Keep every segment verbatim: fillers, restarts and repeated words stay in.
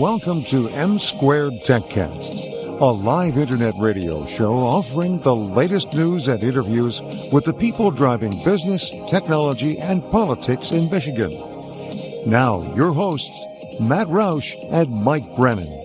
Welcome to M Squared TechCast, a live internet radio show offering the latest news and interviews with the people driving business, technology, and politics in Michigan. Now, your hosts, Matt Roush and Mike Brennan.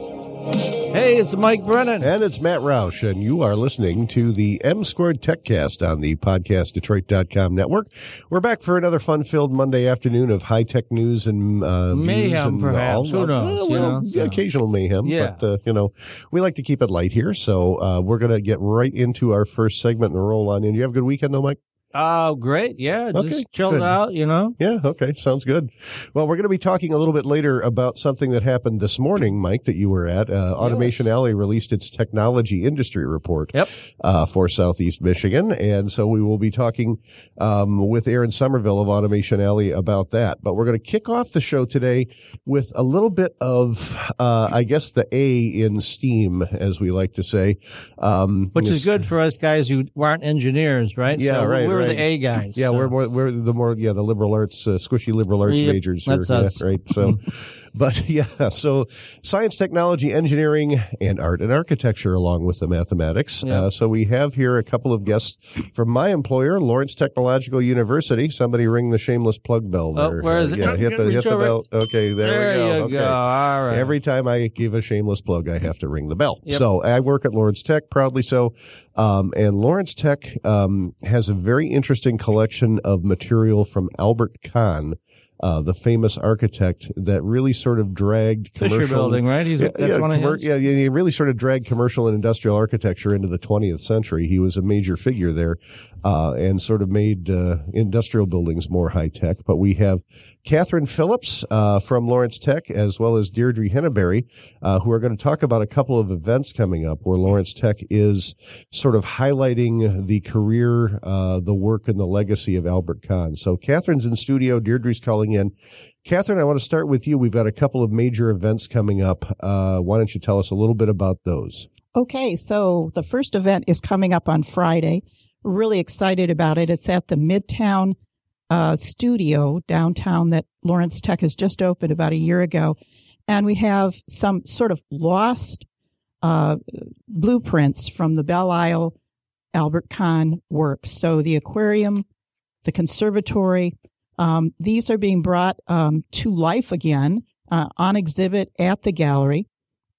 Hey, it's Mike Brennan. And it's Matt Roush, and you are listening to the M Squared TechCast on the podcast detroit dot com network. We're back for another fun-filled Monday afternoon of high-tech news and uh, mayhem, views and perhaps. all. Who knows? Uh, well, you know, so. Occasional mayhem, yeah. but uh, you know, we like to keep it light here. So uh, we're going to get right into our first segment and roll on in. You have a good weekend, though, Mike? Oh, great. Yeah, just okay, chilled good. out, you know. Yeah, okay, sounds good. Well, we're going to be talking a little bit later about something that happened this morning, Mike, that you were at. Uh, Automation yes. Alley released its technology industry report yep. uh, for Southeast Michigan, and so we will be talking um, with Aaron Somerville of Automation Alley about that. But we're going to kick off the show today with a little bit of, uh, I guess, the A in STEAM, as we like to say. Um, Which is good for us guys who aren't engineers, right? Yeah, so right, We're right. the A guys. Yeah, so. we're more, we're the more, yeah, the liberal arts, uh, squishy liberal arts Yep, majors. that's here, us. Yeah, right. So, but yeah, so science, technology, engineering, and art and architecture along with the mathematics. Yep. Uh, so we have here a couple of guests from my employer, Lawrence Technological University. Somebody ring the shameless plug bell Oh, there. where is Uh, it? Yeah, hit the, hit the bell. Okay, there, There we go. you okay. go. All right. Every time I give a shameless plug, I have to ring the bell. Yep. So I work at Lawrence Tech, proudly so. Um, and Lawrence Tech um, has a very interesting collection of material from Albert Kahn, uh, the famous architect that really sort of dragged commercial. Fisher Building, right? He's, Yeah, that's yeah, one of commer- his. yeah, yeah, he really sort of dragged commercial and industrial architecture into the twentieth century. He was a major figure there, uh, and sort of made uh, industrial buildings more high tech. But we have Catherine Phillips uh, from Lawrence Tech, as well as Deirdre Henneberry, uh, who are going to talk about a couple of events coming up where Lawrence Tech is sort of highlighting the career, uh, the work, and the legacy of Albert Kahn. So Catherine's in studio, Deirdre's calling in. Catherine, I want to start with you. We've got a couple of major events coming up. Uh, why don't you tell us a little bit about those? Okay, so the first event is coming up on Friday. We're really excited about it. It's at the Midtown uh, studio downtown that Lawrence Tech has just opened about a year ago. And we have some sort of lost uh, blueprints from the Belle Isle Albert Kahn works. So the aquarium, the conservatory, um, these are being brought um, to life again uh, on exhibit at the gallery.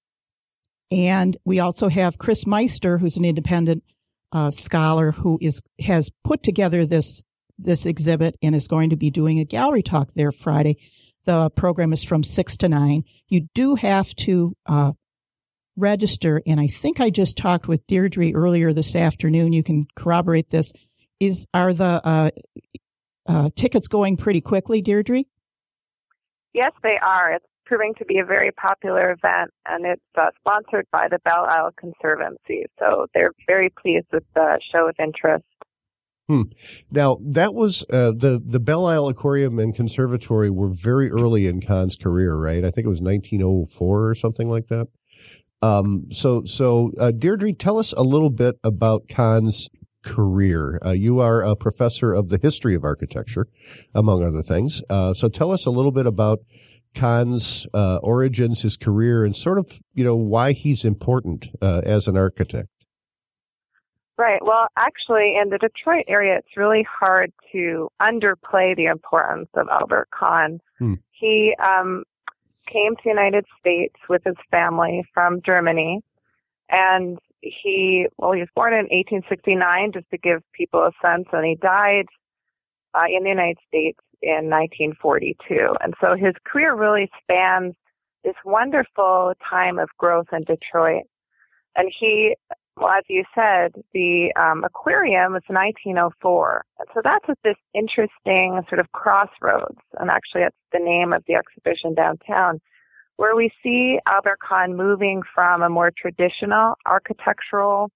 And we also have Chris Meister, who's an independent uh, scholar who is has put together this this exhibit and is going to be doing a gallery talk there Friday. The program is from six to nine. You do have to uh, register, and I think I just talked with Deirdre earlier this afternoon. You can corroborate this. Is are the uh, uh, tickets going pretty quickly, Deirdre? Yes, they are. It's proving to be a very popular event, and it's uh, sponsored by the Belle Isle Conservancy. So they're very pleased with the show of interest. Hmm. Now, that was uh, the the Belle Isle Aquarium and Conservatory were very early in Kahn's career, right? I think it was nineteen oh four or something like that. Um, so, so uh, Deirdre, tell us a little bit about Kahn's career. Uh, you are a professor of the history of architecture, among other things. Uh, so tell us a little bit about Kahn's uh, origins, his career, and sort of, you know, why he's important uh, as an architect. Right. Well, actually, in the Detroit area, it's really hard to underplay the importance of Albert Kahn. Hmm. He um, came to the United States with his family from Germany, and he, well, he was born in eighteen sixty-nine, just to give people a sense, and he died uh, in the United States in nineteen forty-two. And so his career really spans this wonderful time of growth in Detroit. And he, well, as you said, the um, aquarium was nineteen oh four. And so that's at this interesting sort of crossroads. And actually, that's the name of the exhibition downtown, where we see Albert Kahn moving from a more traditional architectural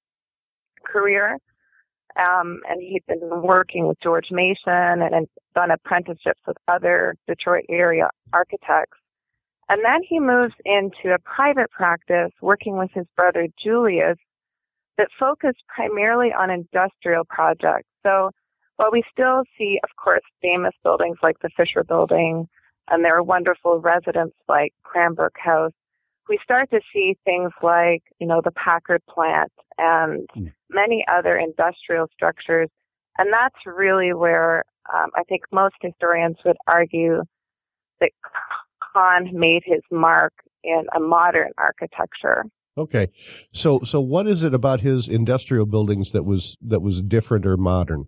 career. Um, and he'd been working with George Mason and, and done apprenticeships with other Detroit area architects. And then he moves into a private practice working with his brother Julius that focused primarily on industrial projects. So while we still see, of course, famous buildings like the Fisher Building, and there are wonderful residents like Cranbrook House, we start to see things like, you know, the Packard plant and mm. many other industrial structures. And that's really where um, I think most historians would argue that Kahn made his mark in a modern architecture. Okay. So so what is it about his industrial buildings that was that was different or modern?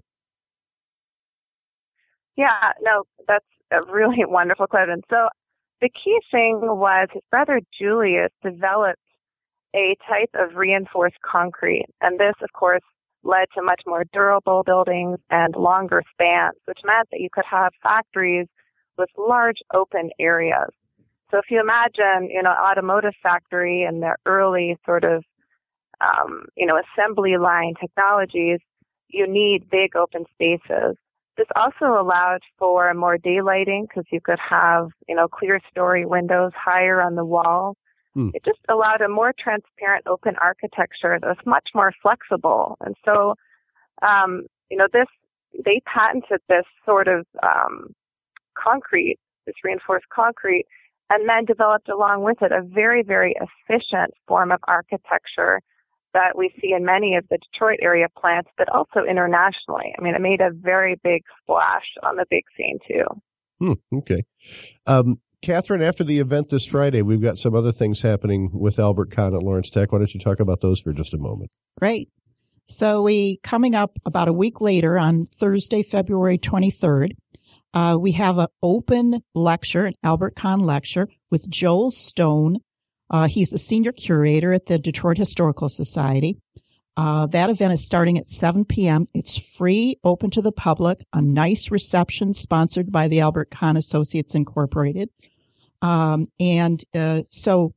Yeah, no, that's a really wonderful question. So the key thing was his brother Julius developed a type of reinforced concrete. And this, of course, led to much more durable buildings and longer spans, which meant that you could have factories with large open areas. So if you imagine, you know, automotive factory and the early sort of, um, you know, assembly line technologies, you need big open spaces. This also allowed for more daylighting because you could have, you know, clear story windows higher on the wall. Hmm. It just allowed a more transparent open architecture that was much more flexible. And so, um, you know, this, they patented this sort of um, concrete, this reinforced concrete, and then developed along with it a very, very efficient form of architecture that we see in many of the Detroit area plants, but also internationally. I mean, it made a very big splash on the big scene, too. Hmm, okay. Um, Catherine, after the event this Friday, we've got some other things happening with Albert Kahn at Lawrence Tech. Why don't you talk about those for just a moment? Great. So we, coming up about a week later on Thursday, February twenty-third, Uh, we have an open lecture, an Albert Kahn lecture with Joel Stone. Uh, he's the senior curator at the Detroit Historical Society. Uh, that event is starting at seven p.m. It's free, open to the public, a nice reception sponsored by the Albert Kahn Associates Incorporated. Um, and uh, so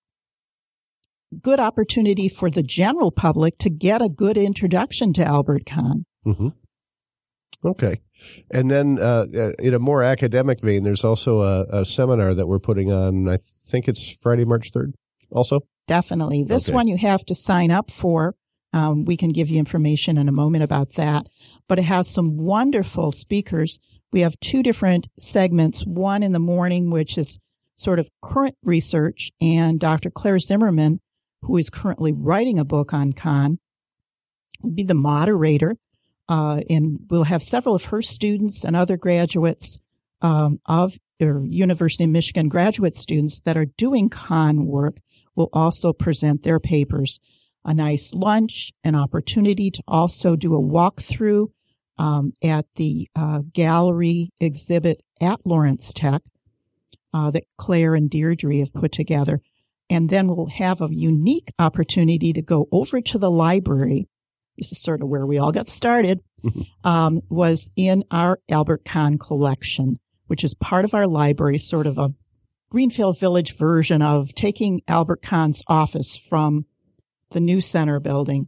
good opportunity for the general public to get a good introduction to Albert Kahn. Mm-hmm. Okay. And then uh, in a more academic vein, there's also a, a seminar that we're putting on, I think it's Friday, March third also? Definitely. This okay. one you have to sign up for. Um, we can give you information in a moment about that. But it has some wonderful speakers. We have two different segments, one in the morning, which is sort of current research, and Doctor Claire Zimmerman, who is currently writing a book on Kahn, will be the moderator. Uh, and we'll have several of her students and other graduates um, of or University of Michigan graduate students that are doing Kahn work will also present their papers. A nice lunch, an opportunity to also do a walkthrough um, at the uh, gallery exhibit at Lawrence Tech uh, that Claire and Deirdre have put together. And then we'll have a unique opportunity to go over to the library. This is sort of where we all got started, um, was in our Albert Kahn collection, which is part of our library, sort of a Greenfield Village version of taking Albert Kahn's office from the New Center building,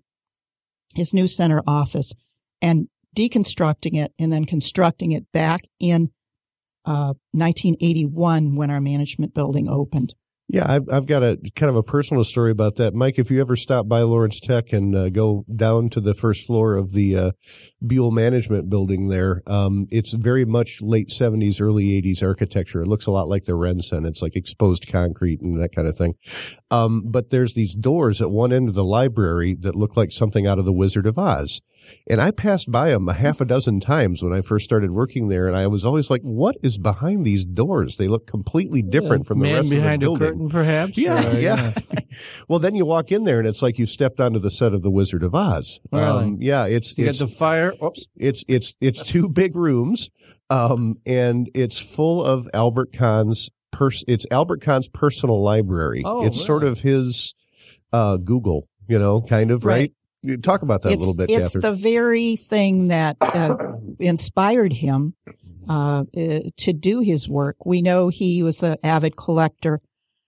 his New Center office, and deconstructing it and then constructing it back in uh, nineteen eighty-one when our management building opened. Yeah, I've I've got a kind of a personal story about that, Mike. If you ever stop by Lawrence Tech and uh, go down to the first floor of the uh, Buell Management Building, there, um, it's very much late seventies, early eighties architecture. It looks a lot like the Renson. It's like exposed concrete and that kind of thing. Um, but there's these doors at one end of the library that look like something out of The Wizard of Oz. And I passed by them a half a dozen times when I first started working there, and I was always like, "What is behind these doors? They look completely different from the Man rest of the behind building." a curtain, perhaps. Yeah, uh, yeah. yeah. Well, then you walk in there, and it's like you stepped onto the set of The Wizard of Oz. Really? Um, yeah, it's You it's got the fire. Oops. it's it's it's two big rooms, um, and it's full of Albert Kahn's pers- It's Albert Kahn's personal library. Oh, it's really? sort of his uh, Google, you know, kind of, right? Right. You talk about that it's, a little bit, It's Catherine. the very thing that uh, inspired him uh, uh, to do his work. We know he was an avid collector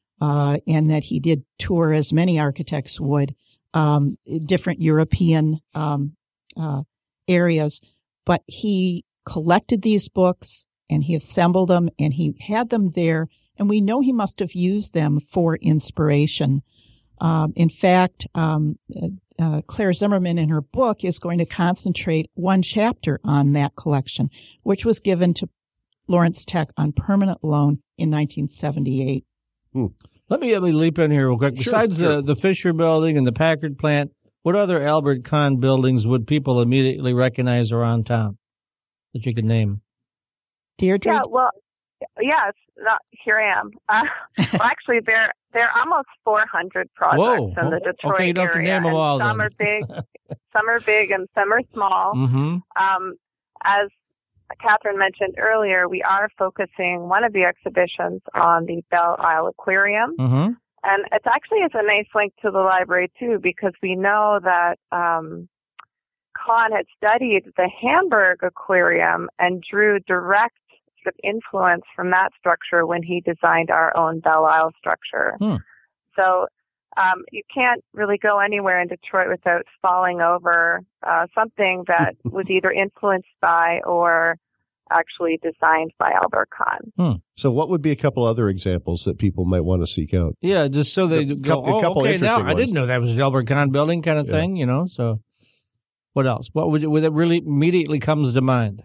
uh, and that he did tour, as many architects would, um, different European um, uh, areas. But he collected these books and he assembled them and he had them there. And we know he must have used them for inspiration. Um, in fact, um, uh, Claire Zimmerman in her book is going to concentrate one chapter on that collection, which was given to Lawrence Tech on permanent loan in nineteen seventy-eight. Hmm. Let me, let me leap in here real quick. Sure, Besides sure. The, the Fisher Building and the Packard plant, what other Albert Kahn buildings would people immediately recognize around town that you could name? Deirdre? Yeah, well, yes, not, here I am. Uh, well, actually, there there are almost four hundred projects Whoa. in the Detroit Okay, you don't have to area. name them and all, Some then. are big, some are big, and some are small. Mm-hmm. Um, as Catherine mentioned earlier, we are focusing one of the exhibitions on the Belle Isle Aquarium. Mm-hmm. And it actually is a nice link to the library, too, because we know that um, Kahn had studied the Hamburg Aquarium and drew direct sort of influence from that structure when he designed our own Belle Isle structure. Hmm. So um, you can't really go anywhere in Detroit without falling over uh, something that was either influenced by or actually designed by Albert Kahn. Hmm. So what would be a couple other examples that people might want to seek out? Yeah, just so they A go, couple- a couple oh, okay, interesting now I ones. didn't know that was the Albert Kahn building kind of Yeah. thing, you know, so what else? What would, would it really immediately comes to mind?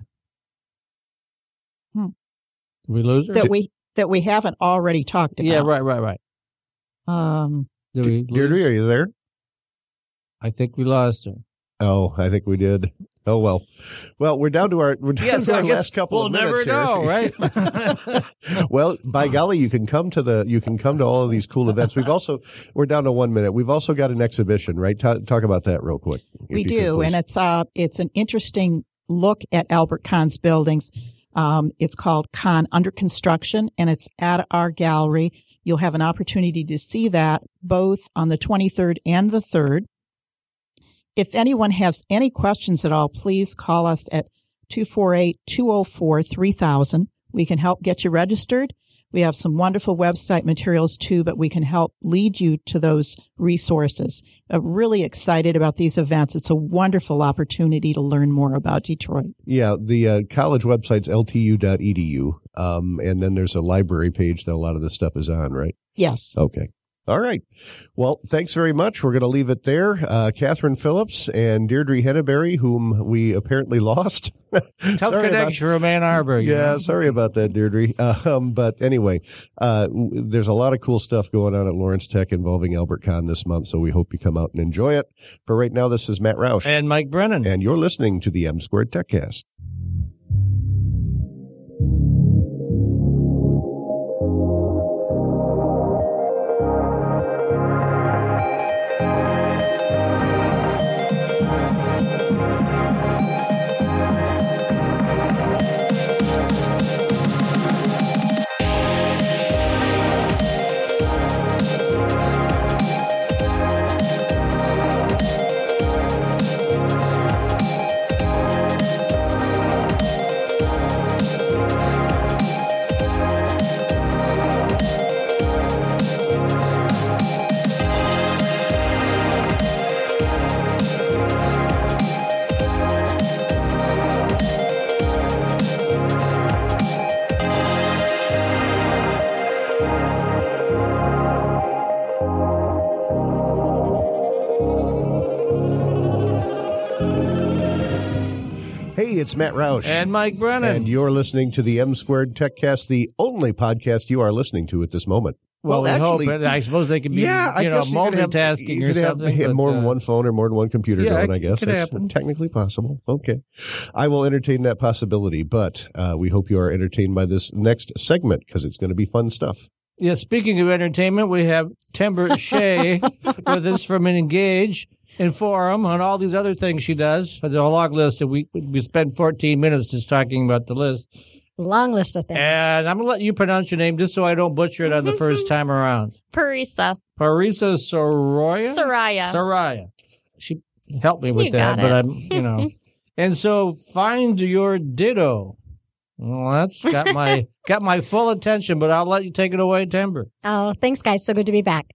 Hmm. Did we lose her? that we that we haven't already talked about. yeah, right, right, right. Um, Did we Deirdre, lose? are you there? I think we lost her. Oh, I think we did. Oh, well. Well, we're down to our, we're down Yeah, to so I our guess last couple we'll of minutes never know, here. right? Well, by golly, you can come to the, you can come to all of these cool events. We've also, we're down to one minute. We've also got an exhibition, right? Ta- talk about that real quick. if we you do, could, please. and it's uh it's an interesting look at Albert Kahn's buildings. Um, it's called Kahn Under Construction, and it's at our gallery. You'll have an opportunity to see that both on the twenty-third and the third. If anyone has any questions at all, please call us at two four eight, two oh four, three thousand. We can help get you registered. We have some wonderful website materials too, but we can help lead you to those resources. I'm really excited about these events. It's a wonderful opportunity to learn more about Detroit. Yeah, the uh, college website's L T U dot E D U. Um, and then there's a library page that a lot of this stuff is on, right? Yes. Okay. All right. Well, thanks very much. We're going to leave it there. Uh, Catherine Phillips and Deirdre Henneberry, whom we apparently lost. Tough Sorry about- connection from Ann Arbor. you Yeah, know? sorry about that, Deirdre. Um, but anyway, uh, w- there's a lot of cool stuff going on at Lawrence Tech involving Albert Kahn this month, so we hope you come out and enjoy it. For right now, this is Matt Roush. And Mike Brennan. And you're listening to the M Squared TechCast. Hey, it's Matt Roush. And Mike Brennan. And you're listening to the M Squared TechCast, the only podcast you are listening to at this moment. well, we actually, hope, but I suppose they could be, yeah, I you know, guess you could have- multitasking you or could have something. but, more than uh, one phone or more than one computer yeah, going, it I guess. could That's happen. technically possible. Okay. I will entertain that possibility, but uh, we hope you are entertained by this next segment because it's going to be fun stuff. Yeah, speaking of entertainment, we have Timber Shea with us from Engage and Forum and all these other things she does. There's a long list, and we we spent fourteen minutes just talking about the list. Long list of things. And I'm going to let you pronounce your name just so I don't butcher it on the first time around. Parisa. Parisa Soraya? Soraya. Soraya. She helped me with You that, got but it. I'm, you know. And so find your ditto. Well, that's got my got my full attention, but I'll let you take it away, Timber. Oh, thanks, guys. So good to be back.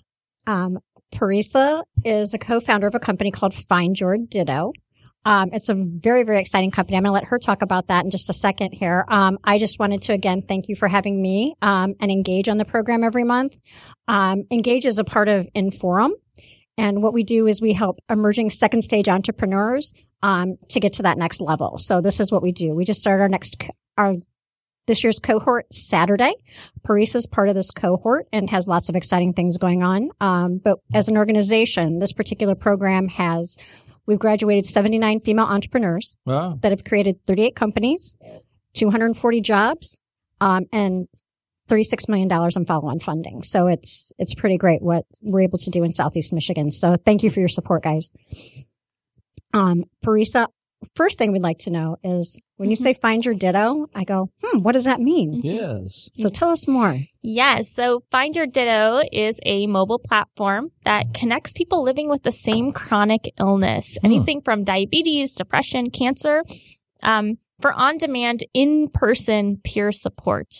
Um, Parisa is a co-founder of a company called Find Your Ditto. Um, it's a very, very exciting company. I'm going to let her talk about that in just a second here. Um, I just wanted to, again, thank you for having me um, and Engage on the program every month. Um, Engage is a part of Inforum. And what we do is we help emerging second stage entrepreneurs um, to get to that next level. So this is what we do. We just started our next, our this year's cohort Saturday. Parisa is part of this cohort and has lots of exciting things going on. Um, but as an organization, this particular program has, we've graduated seventy-nine female entrepreneurs Wow. that have created thirty-eight companies, two hundred forty jobs, um, and thirty-six million dollars in follow-on funding. So it's, it's pretty great what we're able to do in Southeast Michigan. So thank you for your support, guys. Um, Parisa, first thing we'd like to know is when you say find your ditto, I go, hmm, what does that mean? Yes. So tell us more. Yes. So Find Your Ditto is a mobile platform that connects people living with the same chronic illness, Hmm. anything from diabetes, depression, cancer, um, for on-demand, in-person peer support.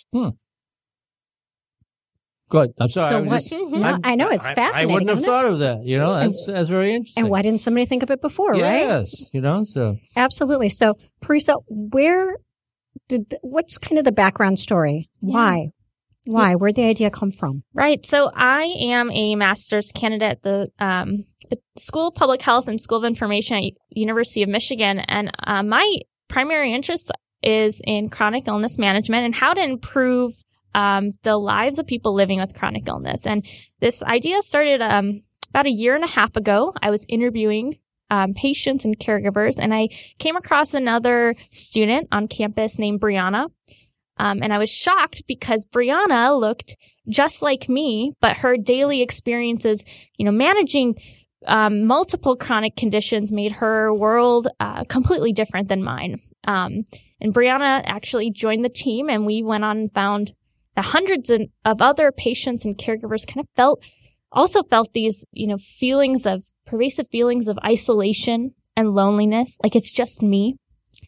Good. I'm sorry. So I was what- just- No, I know, it's I- fascinating, I wouldn't have isn't it? thought of that. You know, that's that's very interesting. And why didn't somebody think of it before, right? Yes. You know, so Absolutely. So, Parisa, where did, the, what's kind of the background story? Why? Why? Where'd the idea come from? Right. So I am a master's candidate at the um, School of Public Health and School of Information at University of Michigan. And uh, my primary interest is in chronic illness management and how to improve um, the lives of people living with chronic illness. And this idea started um, about a year and a half ago. I was interviewing um, patients and caregivers, and I came across another student on campus named Brianna. Um, and I was shocked because Brianna looked just like me, but her daily experiences, you know, managing um, multiple chronic conditions made her world uh, completely different than mine. Um, and Brianna actually joined the team, and we went on and found that hundreds of, of other patients and caregivers kind of felt, also felt these, you know, feelings of pervasive feelings of isolation and loneliness, like it's just me.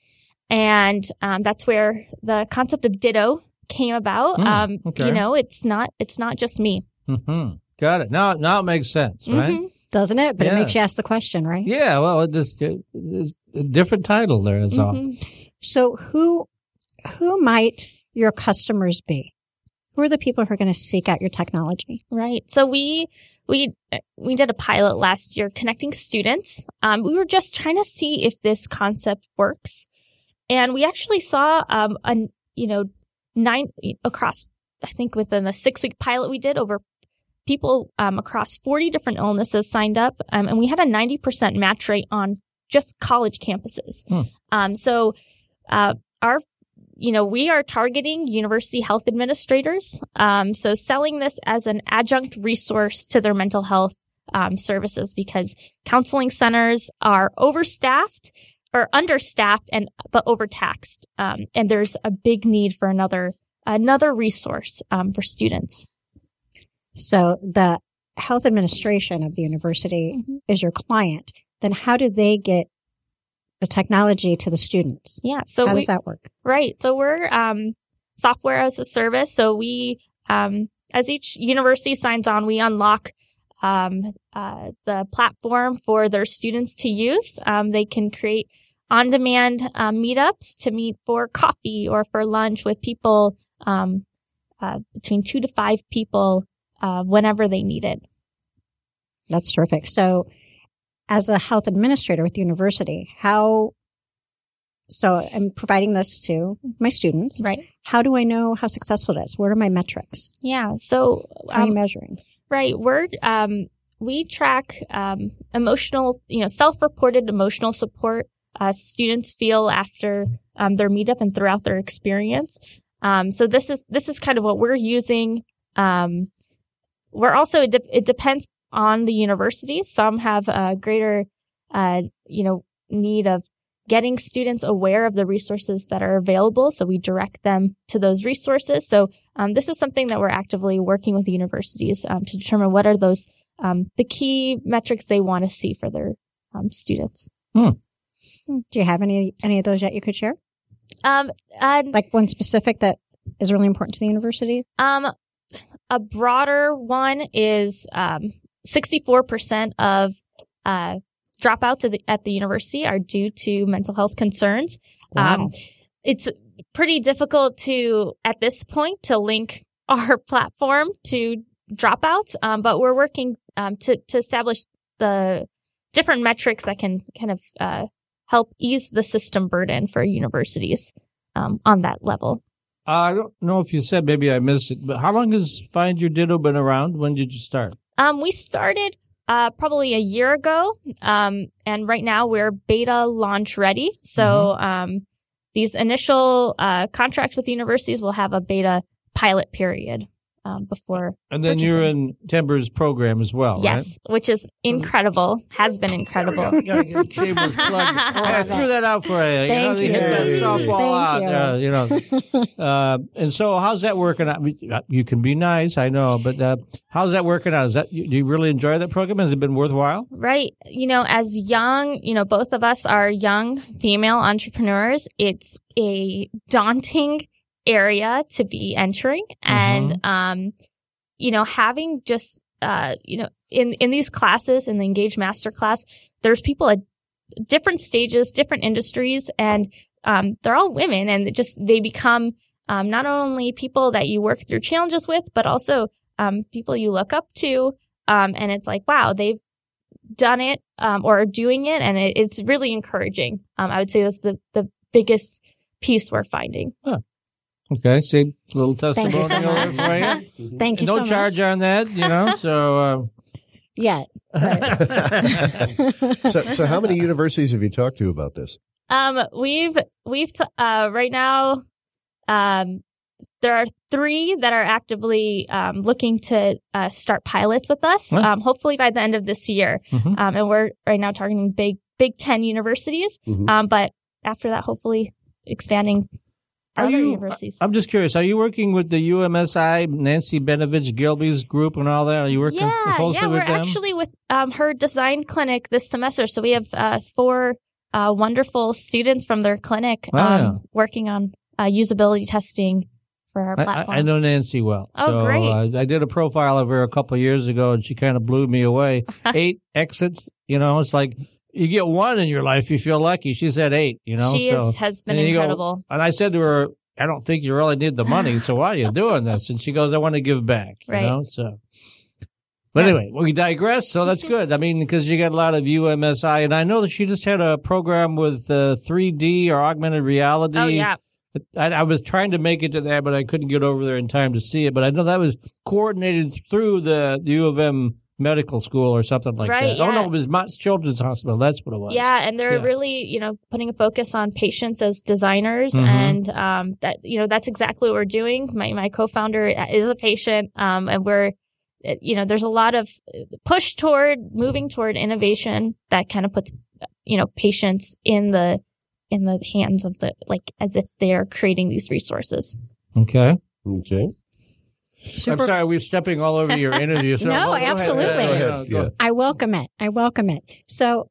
And um, that's where the concept of ditto came about. Mm, um, okay. You know, it's not it's not just me. hmm Got it. Now, now it makes sense, right? Mhm. Doesn't it? But it makes Yes. you ask the question, right? Yeah. Well, it's, it's a different title there. That's all. Mhm. So who, who might your customers be? Who are the people who are going to seek out your technology? Right. So we we we did a pilot last year connecting students. Um, we were just trying to see if this concept works, and we actually saw um a you know nine across I think within the six week pilot we did over people um across forty different illnesses signed up, um, and we had a ninety percent match rate on just college campuses. Hmm. Um, so uh, our You know, we are targeting university health administrators. Um, so selling this as an adjunct resource to their mental health um, services, because counseling centers are overstaffed or understaffed and but overtaxed. Um, and there's a big need for another another resource um, for students. So the health administration of the university Mm-hmm. is your client. Then how do they get the technology to the students? Yeah. So how we, does that work? Right. So we're um, software as a service. So we, um, as each university signs on, we unlock um, uh, the platform for their students to use. Um, they can create on-demand um, meetups to meet for coffee or for lunch with people um, uh, between two to five people uh, whenever they need it. That's terrific. So as a health administrator with the university, how, so I'm providing this to my students. Right. How do I know how successful it is? What are my metrics? Yeah. So How are you um, measuring? Right. We're, um, we track, um, emotional, you know, self-reported emotional support, uh, students feel after, um, their meetup and throughout their experience. Um, so this is, this is kind of what we're using. Um, we're also, it, de- it depends on the university. Some have a greater, uh, you know, need of getting students aware of the resources that are available. So we direct them to those resources. So um, this is something that we're actively working with the universities um, to determine what are those, um, the key metrics they want to see for their um, students. Do you have any, any of those yet you could share? Um, uh, Like one specific that is really important to the university? um, a broader one is um, sixty-four percent of uh, dropouts at the, at the university are due to mental health concerns. Wow. Um, it's pretty difficult to, at this point, to link our platform to dropouts, um, but we're working um, to, to establish the different metrics that can kind of uh, help ease the system burden for universities um, on that level. I don't know if you said, maybe I missed it, but how long has Find Your Ditto been around? When did you start? Um, we started uh, probably a year ago, um, and right now we're beta launch ready. So mm-hmm. um, these initial uh, contracts with universities will have a beta pilot period. Um, before and then purchasing. You're in Timber's program as well, yes, right? Which is incredible. Has been incredible. Shameless plug. I threw that out for you. Thank you know, they you. hit that softball Thank out. you. Uh, you know, uh, and so how's that working out? You can be nice, I know, but uh, how's that working out? Is that do you really enjoy that program? Has it been worthwhile? Right. You know, as young, you know, both of us are young female entrepreneurs. It's a daunting area to be entering. And, mm-hmm. um, you know, having just, uh, you know, in, in these classes, in the Engage Master class, there's people at different stages, different industries, and, um, they're all women, and just, they become, um, not only people that you work through challenges with, but also, um, people you look up to. Um, and it's like, wow, they've done it, um, or are doing it. And it, it's really encouraging. Um, I would say that's the, the biggest piece we're finding. Huh. Okay, see, a little testimonial so there for you. Thank you no so much. No charge on that, you know, so. Uh, Yet. Right. so, so how many universities have you talked to about this? Um, we've, we've, t- uh, right now, um, there are three that are actively, um, looking to, uh, start pilots with us, huh? um, hopefully by the end of this year. Mm-hmm. Um, and we're right now targeting big, big ten universities. Mm-hmm. Um, but after that, hopefully expanding. Are other you, universities. I'm just curious. Are you working with the U M S I, Nancy Benovich Gilby's group and all that? Are you working yeah, closely yeah, with we're them? actually with um, her design clinic this semester. So we have uh, four uh, wonderful students from their clinic Wow. um, working on uh, usability testing for our I, platform. I know Nancy well. Oh, so, great. Uh, I did a profile of her a couple of years ago, and she kind of blew me away. Eight exits, you know, it's like you get one in your life, you feel lucky. She's had eight, you know. She so, is, has been and you go- incredible. and I said to her, I don't think you really need the money, so why are you doing this? And she goes, I want to give back, you Right. know, so. But Yeah. anyway, we digress, so that's good. I mean, because you got a lot of U M S I, and I know that she just had a program with uh, three D or augmented reality. Oh, yeah. I, I was trying to make it to that, but I couldn't get over there in time to see it. But I know that was coordinated through the, the U of M medical school or something like Right, that. Oh, no, yeah. it was Mott's Children's Hospital. That's what it was. Yeah, and they're Yeah. really, you know, putting a focus on patients as designers, Mhm. and um, that, you know, that's exactly what we're doing. My my co-founder is a patient, um, and we're, you know, there's a lot of push toward moving toward innovation that kind of puts, you know, patients in the in the hands of the, like, as if they're creating these resources. Okay. Okay. Super- I'm sorry, we're stepping all over your interview. So No, go ahead. absolutely. Yeah, Go yeah, ahead. go- Yeah. I welcome it. I welcome it. So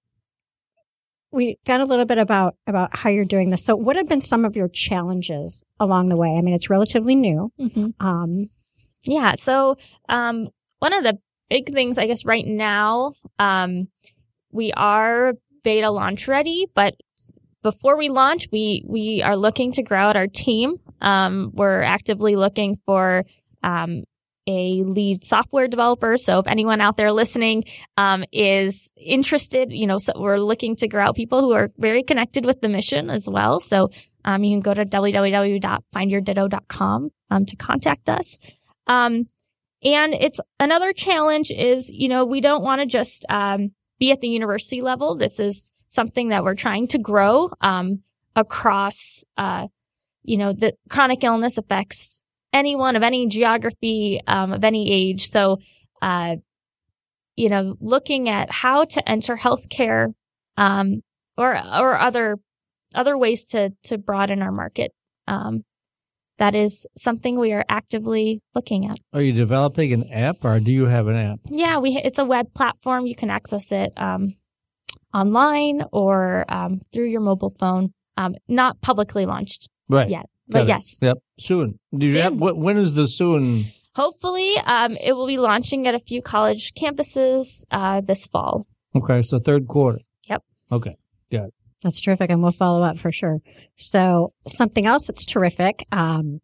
we got a little bit about, about how you're doing this. So what have been some of your challenges along the way? I mean, it's relatively new. Um, Yeah. So, um, one of the big things, I guess, right now, um, we are beta launch ready, but before we launch, we, we are looking to grow out our team. Um, we're actively looking for, um, a lead software developer. So if anyone out there listening, um, is interested, you know, so we're looking to grow out people who are very connected with the mission as well. So, um, you can go to w w w dot find your ditto dot com, um, to contact us. Um, and it's another challenge is, you know, we don't want to just, um, be at the university level. This is something that we're trying to grow, um, across, uh, you know, the chronic illness affects anyone of any geography, um, of any age. So, uh, you know, looking at how to enter healthcare, um, or, or other, other ways to, to broaden our market. Um, that is something we are actively looking at. Are you developing an app, or do you have an app? Yeah, we, it's a web platform. You can access it, um, online or, um, through your mobile phone. Um, not publicly launched Right. yet, Got but it. yes. Yep. Soon. Do you Soon. have, wh- when is the soon? Hopefully, um, it will be launching at a few college campuses, uh, this fall. Okay, so third quarter. Yep. Okay. That's terrific, and we'll follow up for sure. So something else that's terrific, um,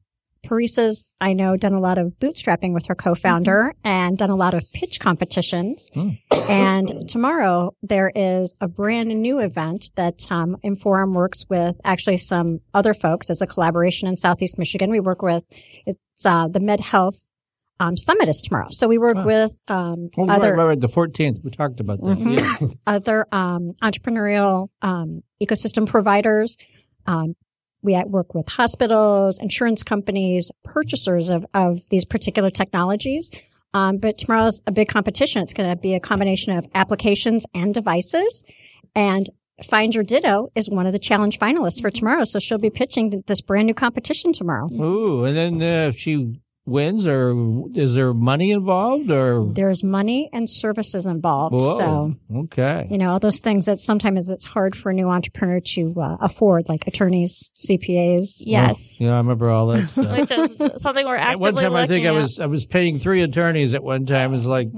Parisa's, I know, done a lot of bootstrapping with her co-founder mm-hmm. and done a lot of pitch competitions. Mm. And tomorrow there is a brand new event that um, Inforum works with actually some other folks. It's a collaboration in Southeast Michigan. We work with, it's uh, the MedHealth um, Summit is tomorrow. So we work oh. with um, oh, other... Right, right, the fourteenth. We talked about that. Mm-hmm. Yeah. Other um, entrepreneurial um, ecosystem providers. Um, we work with hospitals, insurance companies, purchasers of, of these particular technologies. Um, but tomorrow's a big competition. It's going to be a combination of applications and devices. And Find Your Ditto is one of the challenge finalists for tomorrow. So she'll be pitching this brand new competition tomorrow. Ooh, and then uh, if she wins, or is there money involved, or there's money and services involved? Whoa, so okay, you know, all those things that sometimes it's hard for a new entrepreneur to uh, afford, like attorneys, C P As. Yes, oh, yeah, I remember all that stuff. Which is something we're actively at one time. I think at. I was I was paying three attorneys at one time. It's like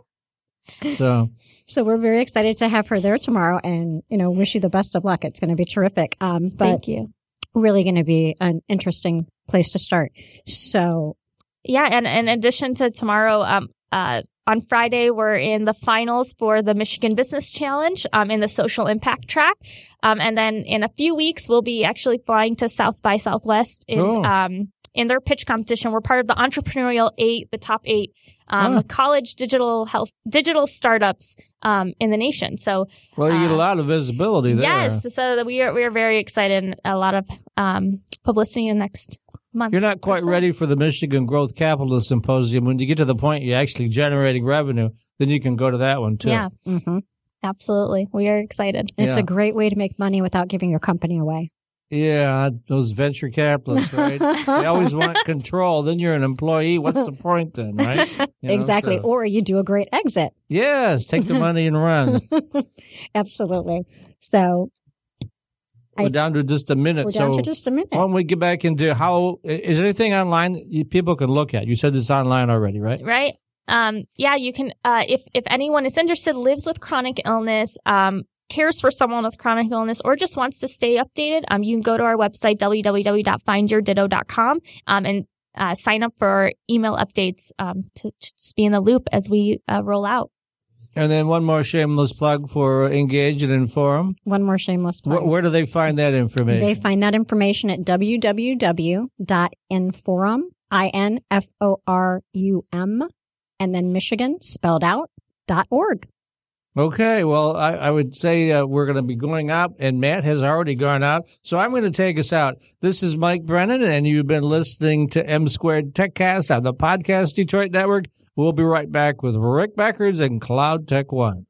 so. So we're very excited to have her there tomorrow, and you know, wish you the best of luck. It's going to be terrific. Um, but Thank you. Really going to be an interesting place to start. So. Yeah, and in addition to tomorrow, um, uh, on Friday, we're in the finals for the Michigan Business Challenge um, in the social impact track. Um, and then in a few weeks, we'll be actually flying to South by Southwest in, oh. um, in their pitch competition. We're part of the Entrepreneurial Eight, the top eight um, oh. college digital health, digital startups um, in the nation. So, well, you uh, get a lot of visibility there. Yes, so that we are we are very excited, and a lot of um, publicity in the next month. You're not quite so. ready for the Michigan Growth Capital Symposium. When you get to the point you're actually generating revenue, then you can go to that one too. Yeah, mm-hmm. Absolutely. We are excited. It's yeah. a great way to make money without giving your company away. Yeah, those venture capitalists, right? They always want control. Then you're an employee. What's the point then, right? You know, exactly. so. Or you do a great exit. Yes, take the money and run. Absolutely. So we're I, down to just a minute. We're so down to just a minute. Why don't we get back into how, is there anything online that you, people can look at? You said it's online already, right? Right. Um, yeah, you can, uh, if, if anyone is interested, lives with chronic illness, um, cares for someone with chronic illness, or just wants to stay updated, um, you can go to our website, w w w dot find your ditto dot com, um, and, uh, sign up for our email updates, um, to, to just be in the loop as we, uh, roll out. And then one more shameless plug for Engage and Inforum. One more shameless plug. Where, where do they find that information? They find that information at w w w dot inforum, I N F O R U M, and then Michigan, spelled out, dot org. Okay, well, I, I would say uh, we're going to be going out, and Matt has already gone out, so I'm going to take us out. This is Mike Brennan, and you've been listening to M Squared TechCast on the Podcast Detroit Network. We'll be right back with Rick Beckards and Cloud Tech One.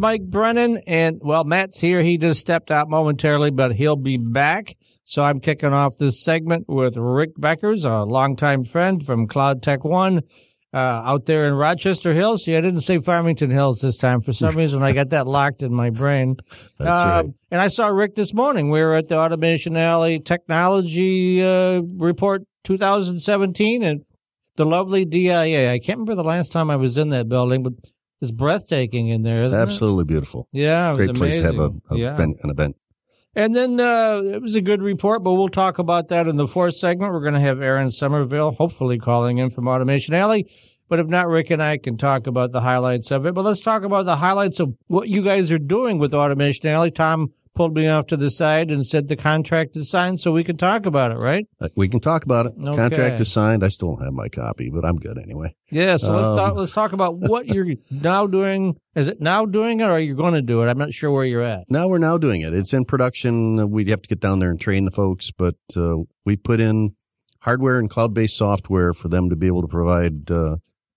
Mike Brennan, and, well, Matt's here. He just stepped out momentarily, but he'll be back. So I'm kicking off this segment with Rick Beckers, a longtime friend from Cloud Tech One, uh, out there in Rochester Hills. See, I didn't say Farmington Hills this time. For some reason, I got that locked in my brain. That's uh, right. And I saw Rick this morning. We were at the Automation Alley Technology uh, Report two thousand seventeen, and the lovely D I A. I can't remember the last time I was in that building, but it's breathtaking in there, isn't Absolutely beautiful. it? Yeah, it was Great place to have a, amazing. a yeah. event, an event. And then uh, it was a good report, but we'll talk about that in the fourth segment. We're going to have Aaron Somerville hopefully calling in from Automation Alley. But if not, Rick and I can talk about the highlights of it. But let's talk about the highlights of what you guys are doing with Automation Alley. Tom pulled me off to the side and said the contract is signed, so we can talk about it, right? Uh, We can talk about it. Okay. Contract is signed. I still don't have my copy, but I'm good anyway. Yeah, so let's Um, talk. Let's talk about what you're now doing. Is it now doing it, or are you going to do it? I'm not sure where you're at. Now we're now doing it. It's in production. We'd have to get down there and train the folks, but uh, we put in hardware and cloud-based software for them to be able to provide uh,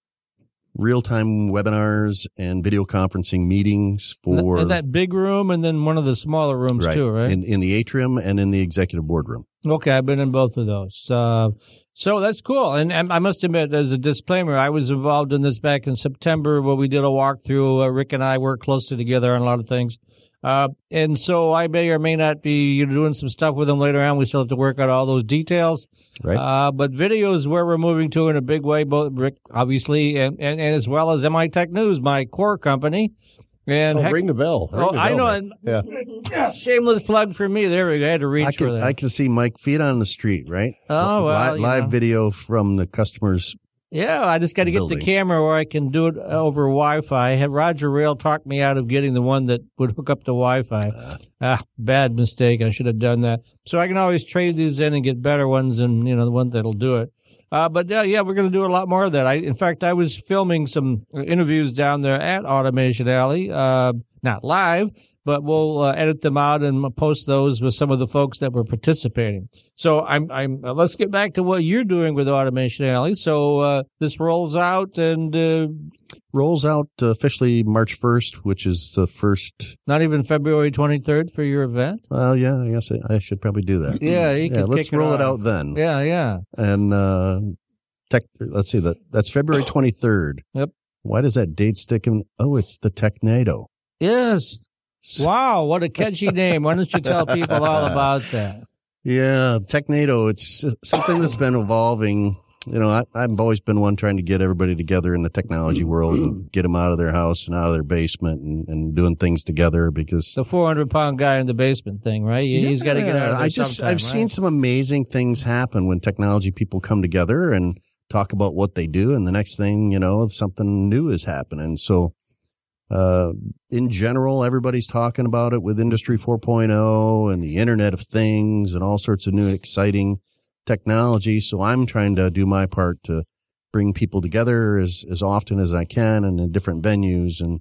real-time webinars and video conferencing meetings for In that big room, and then one of the smaller rooms right, too, right? in, in the atrium and in the executive boardroom. Okay, I've been in both of those. Uh, so that's cool. And, and I must admit, as a disclaimer, I was involved in this back in September where we did a walkthrough. Uh, Rick and I work closely together on a lot of things. Uh, and so I may or may not be doing some stuff with them later on. We still have to work out all those details. Right. Uh, but video is where we're moving to in a big way, both Rick, obviously, and, and, and as well as M I Tech News, my core company. And Oh, heck, ring the bell. Ring oh, the I bell, know. man. Yeah. and- Shameless plug for me. There we go. I had to reach I for can, that. I can see Mike feet on the street, right? Oh, well, Li- you live know. video from the customers. Yeah, I just got to get the building. camera where I can do it over Wi-Fi. I had Roger Rail talk me out of getting the one that would hook up to Wi-Fi. Uh. ah, bad mistake. I should have done that. So I can always trade these in and get better ones, and you know the one that'll do it. Uh, but yeah, yeah, we're going to do a lot more of that. I, in fact, I was filming some interviews down there at Automation Alley, uh, not live, but we'll uh, edit them out and post those with some of the folks that were participating. So I'm, I'm. Uh, let's get back to what you're doing with Automation Alley. So uh, this rolls out and uh, Rolls out uh, officially March first, which is the first. not even February twenty-third for your event. Well, yeah, I guess I I should probably do that. Yeah, you yeah. could Let's kick it roll it, off. out then. Yeah, yeah. And uh, tech. Let's see that. That's February twenty-third. Yep. Why does that date stick in? Oh, it's the Technado. Yes. Wow, what a catchy name. Why don't you tell people all about that? Yeah, Technado. It's something that's been evolving. You know, I, I've always been one trying to get everybody together in the technology world and get them out of their house and out of their basement and, and doing things together because The four hundred pound guy in the basement thing, right? He- He's got to get out of there I just sometime, I've seen right? some amazing things happen when technology people come together and talk about what they do, and the next thing you know, something new is happening. So, uh, in general, everybody's talking about it with Industry four point oh and the Internet of Things and all sorts of new exciting technology. So I'm trying to do my part to bring people together as as often as I can and in different venues. And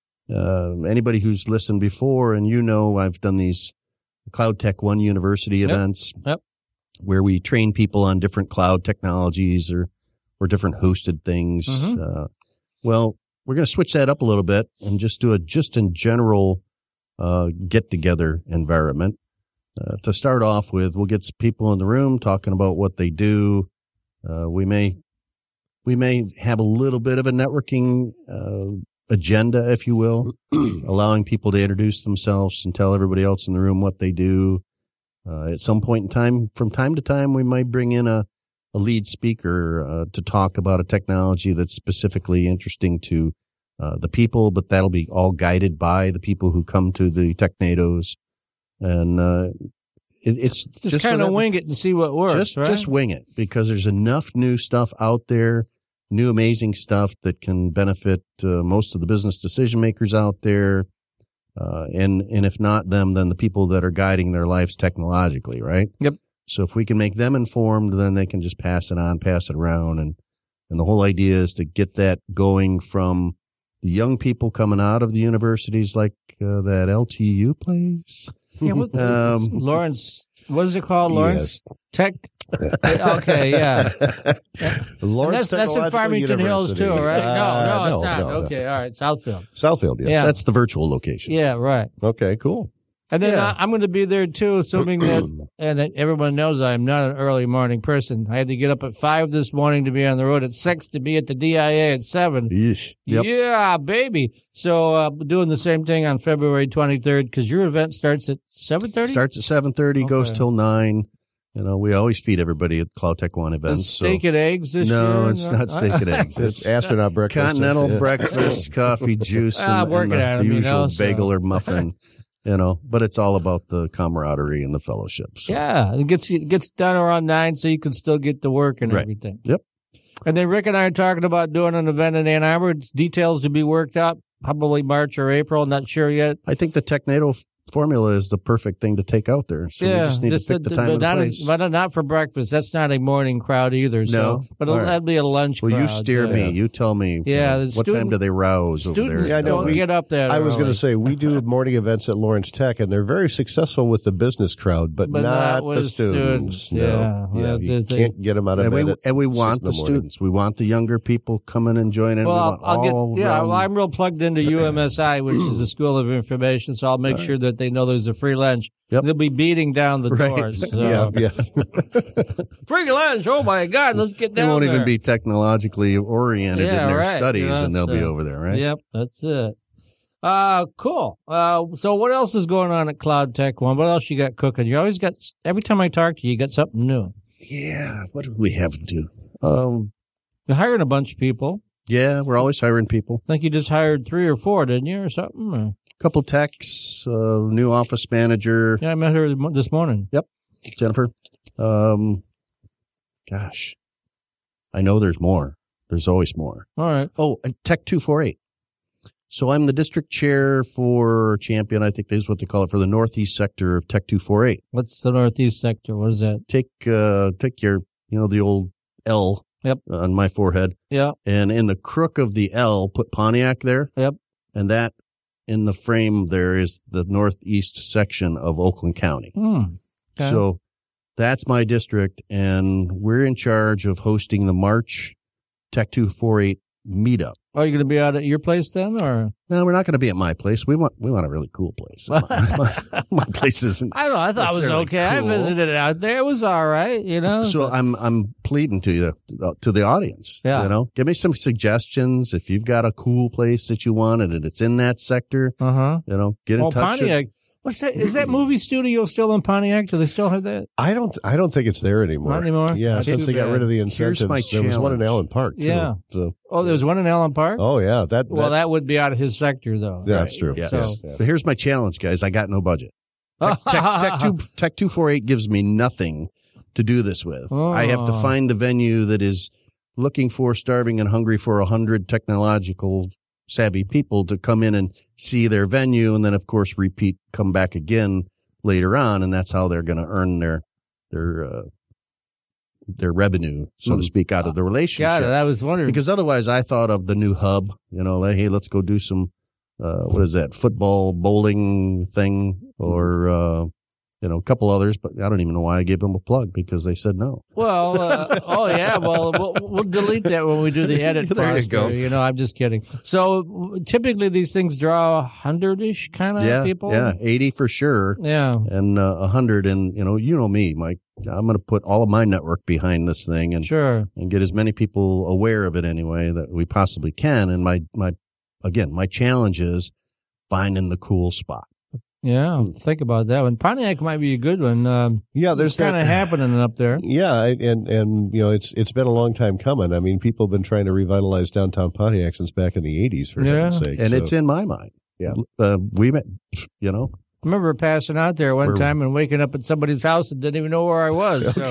uh, anybody who's listened before, and you know, I've done these Cloud Tech One University Yep. events Yep. where we train people on different cloud technologies or, or different hosted things. Mhm. Uh, well, we're going to switch that up a little bit and just do a just in general uh, get together environment. Uh, to start off with, we'll get some people in the room talking about what they do. Uh, we may, we may have a little bit of a networking, uh, agenda, if you will, allowing people to introduce themselves and tell everybody else in the room what they do. Uh, at some point in time, from time to time, we might bring in a, a lead speaker, uh, to talk about a technology that's specifically interesting to, uh, the people, but that'll be all guided by the people who come to the Technados. And, uh, it, it's Just, just kind for of that- wing it and see what works, just, right? just wing it because there's enough new stuff out there, new amazing stuff that can benefit uh, most of the business decision makers out there. Uh, and, and if not them, then the people that are guiding their lives technologically, right? Yep. So if we can make them informed, then they can just pass it on, pass it around. And, and the whole idea is to get that going from the young people coming out of the universities like uh, that L T U place. Yeah, what, Um, Lawrence, what is it called, Lawrence? Tech? Okay, yeah. Lawrence That's, that's in Technological Farmington Hills University. too, right? No, Uh, no, it's no, not. no, no. Okay, all right. Southfield. Southfield, yes. Yeah. That's the virtual location. Yeah, right. Okay, cool. And then Yeah. I, I'm going to be there too, assuming that, and that everyone knows I'm not an early morning person. I had to get up at five this morning to be on the road at six to be at the D I A at seven. Yeesh. Yep. Yeah, baby. So uh, doing the same thing on February twenty-third because your event starts at seven thirty? Starts at seven thirty, goes Okay. till nine. You know, we always feed everybody at Cloud Tech One events. So. Steak and eggs this year? No, it's not steak and eggs. It's It's astronaut breakfast. continental Yeah. breakfast, coffee, juice, Ah, and, working and the, at the 'em, you usual know, so. bagel or muffin. You know, but it's all about the camaraderie and the fellowship. So. Yeah, it gets it gets done around nine, so you can still get to work and Right. everything. Yep. And then Rick and I are talking about doing an event in Ann Arbor. It's details to be worked out, probably March or April. Not sure yet. I think the Technado f- formula is the perfect thing to take out there. So yeah, we just need this- to pick the uh, time but and the not, place. but not for breakfast. That's not a morning crowd either. So, No? but All it'll, right. that'd be a lunch Well, crowd. you steer so- me. You tell me. Yeah, uh, the what student- time do they rouse over there? Students Yeah, I know. don't We- get up that I was going early. to say, we do morning events at Lawrence Tech, and they're very successful with the business crowd, but, But not not, with the students. students. Yeah. No. Well, Yeah, they- you they- can't get them out of And bed. we, at and we six want in the the morning. students. We want the younger people coming and joining. Well, we I'll, want I'll get all yeah. round- Well, I'm real plugged into U M S I, which is the School of Information, so I'll make sure that they know there's a free lunch. Yep. They'll be beating down the Right. doors. So. Yeah, yeah. Free lunch! Oh my God! Let's get They down won't there. even be technologically oriented Yeah, in their right. studies, You know, and they'll be so- over there, right? Yep, that's it. Uh, cool. Uh, so what else is going on at Cloud Tech One? What else you got cooking? You always got, every time I talk to you, you got something new. Yeah. What do we have to do? Um. You're hiring a bunch of people. Yeah, we're always hiring people. I think you just hired three or four, didn't you, or something? Or- Couple techs, uh, new office manager, Yeah, I met her this morning. Jennifer. Um. Gosh, I know there's more. There's always more. All right. Oh, and Tech two forty-eight. So I'm the district chair for champion. I think this is what they call it for the Northeast sector of Tech two forty-eight. What's the Northeast sector? What is that? Take, uh, take your, you know, the old L Yep. on my forehead, Yeah. and in the crook of the L, put Pontiac there. Yep. And that in the frame there is the Northeast section of Oakland County. Hmm. Okay. So that's my district, and we're in charge of hosting the March Tech two forty-eight meetup. Are you going to be out at your place then, or? No, we're not going to be at my place. We want we want a really cool place. My, my, my place isn't. I don't know. I thought it was necessarily okay. I cool. visited it out there. It was all right, you know. So I'm I'm pleading to you to the audience. Yeah. You know, give me some suggestions if you've got a cool place that you want and it's in that sector. uh huh. You know, get in Well, touch. Pontiac. What's that? Is that movie studio still in Pontiac? Do they still have that? I don't. I don't think it's there anymore. Not anymore? Yeah, That's since too they got bad. rid of the Here's incentives, my there was one in challenge. Allen Park. Too. Yeah. So, Oh, there's one in Allen Park. oh yeah, that. well, that, that would be out of his sector, though. yeah, that's true. Yes. So- Yeah. But here's my challenge, guys. I got no budget. Tech, tech, tech, two, tech two forty-eight gives me nothing to do this with. Oh. I have to find a venue that is looking for, starving, and hungry for a hundred technological savvy people to come in and see their venue, and then of course repeat, come back again later on, and that's how they're going to earn their their uh, their revenue, so to speak, out of the relationship. Got it. I was wondering. Because otherwise, I thought of the new hub. You know, like, hey, let's go do some uh, what is that football bowling thing, or uh, you know, a couple others. But I don't even know why I gave them a plug because they said no. Well, uh, oh yeah. Well, well, we'll delete that when we do the edit. There you Foster. go. You know, I'm just kidding. So typically these things draw a hundred-ish kind of yeah, people. yeah, eighty for sure, Yeah. and uh, a hundred. And you know, you know me, Mike. I'm going to put all of my network behind this thing and Sure. and get as many people aware of it anyway that we possibly can. And my my again, my challenge is finding the cool spot. Yeah. Think about that one. Pontiac might be a good one. Um, Yeah, there's kind of that. happening up there. Yeah, I- and and you know, it's it's been a long time coming. I mean, people have been trying to revitalize downtown Pontiac since back in the eighties, for Yeah. heaven's sake. And so- it's in my mind. Yeah. Uh, we met, you know, I remember passing out there one We're- time and waking up at somebody's house and didn't even know where I was. So.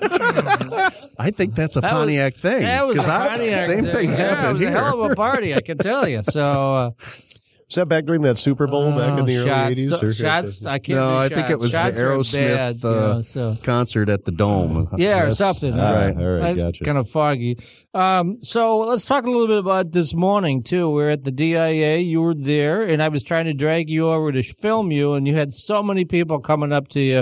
I think that's a That was- Pontiac thing. That was 'Cause a I- Pontiac Same thing yeah, happened it was here. a hell of a party, I can tell you. So, uh, Was that back during that Super Bowl back in the oh, shots, early eighties? Or? shots, I can't No, do I think shots. it was the Shots are Aerosmith, bad, you uh, know, so. Concert at the Dome. Yeah, or That's- something. all right, all right, gotcha. Kind of foggy. Um, so let's talk a little bit about this morning, too. We're at the D I A. You were there, and I was trying to drag you over to film you, and you had so many people coming up to you.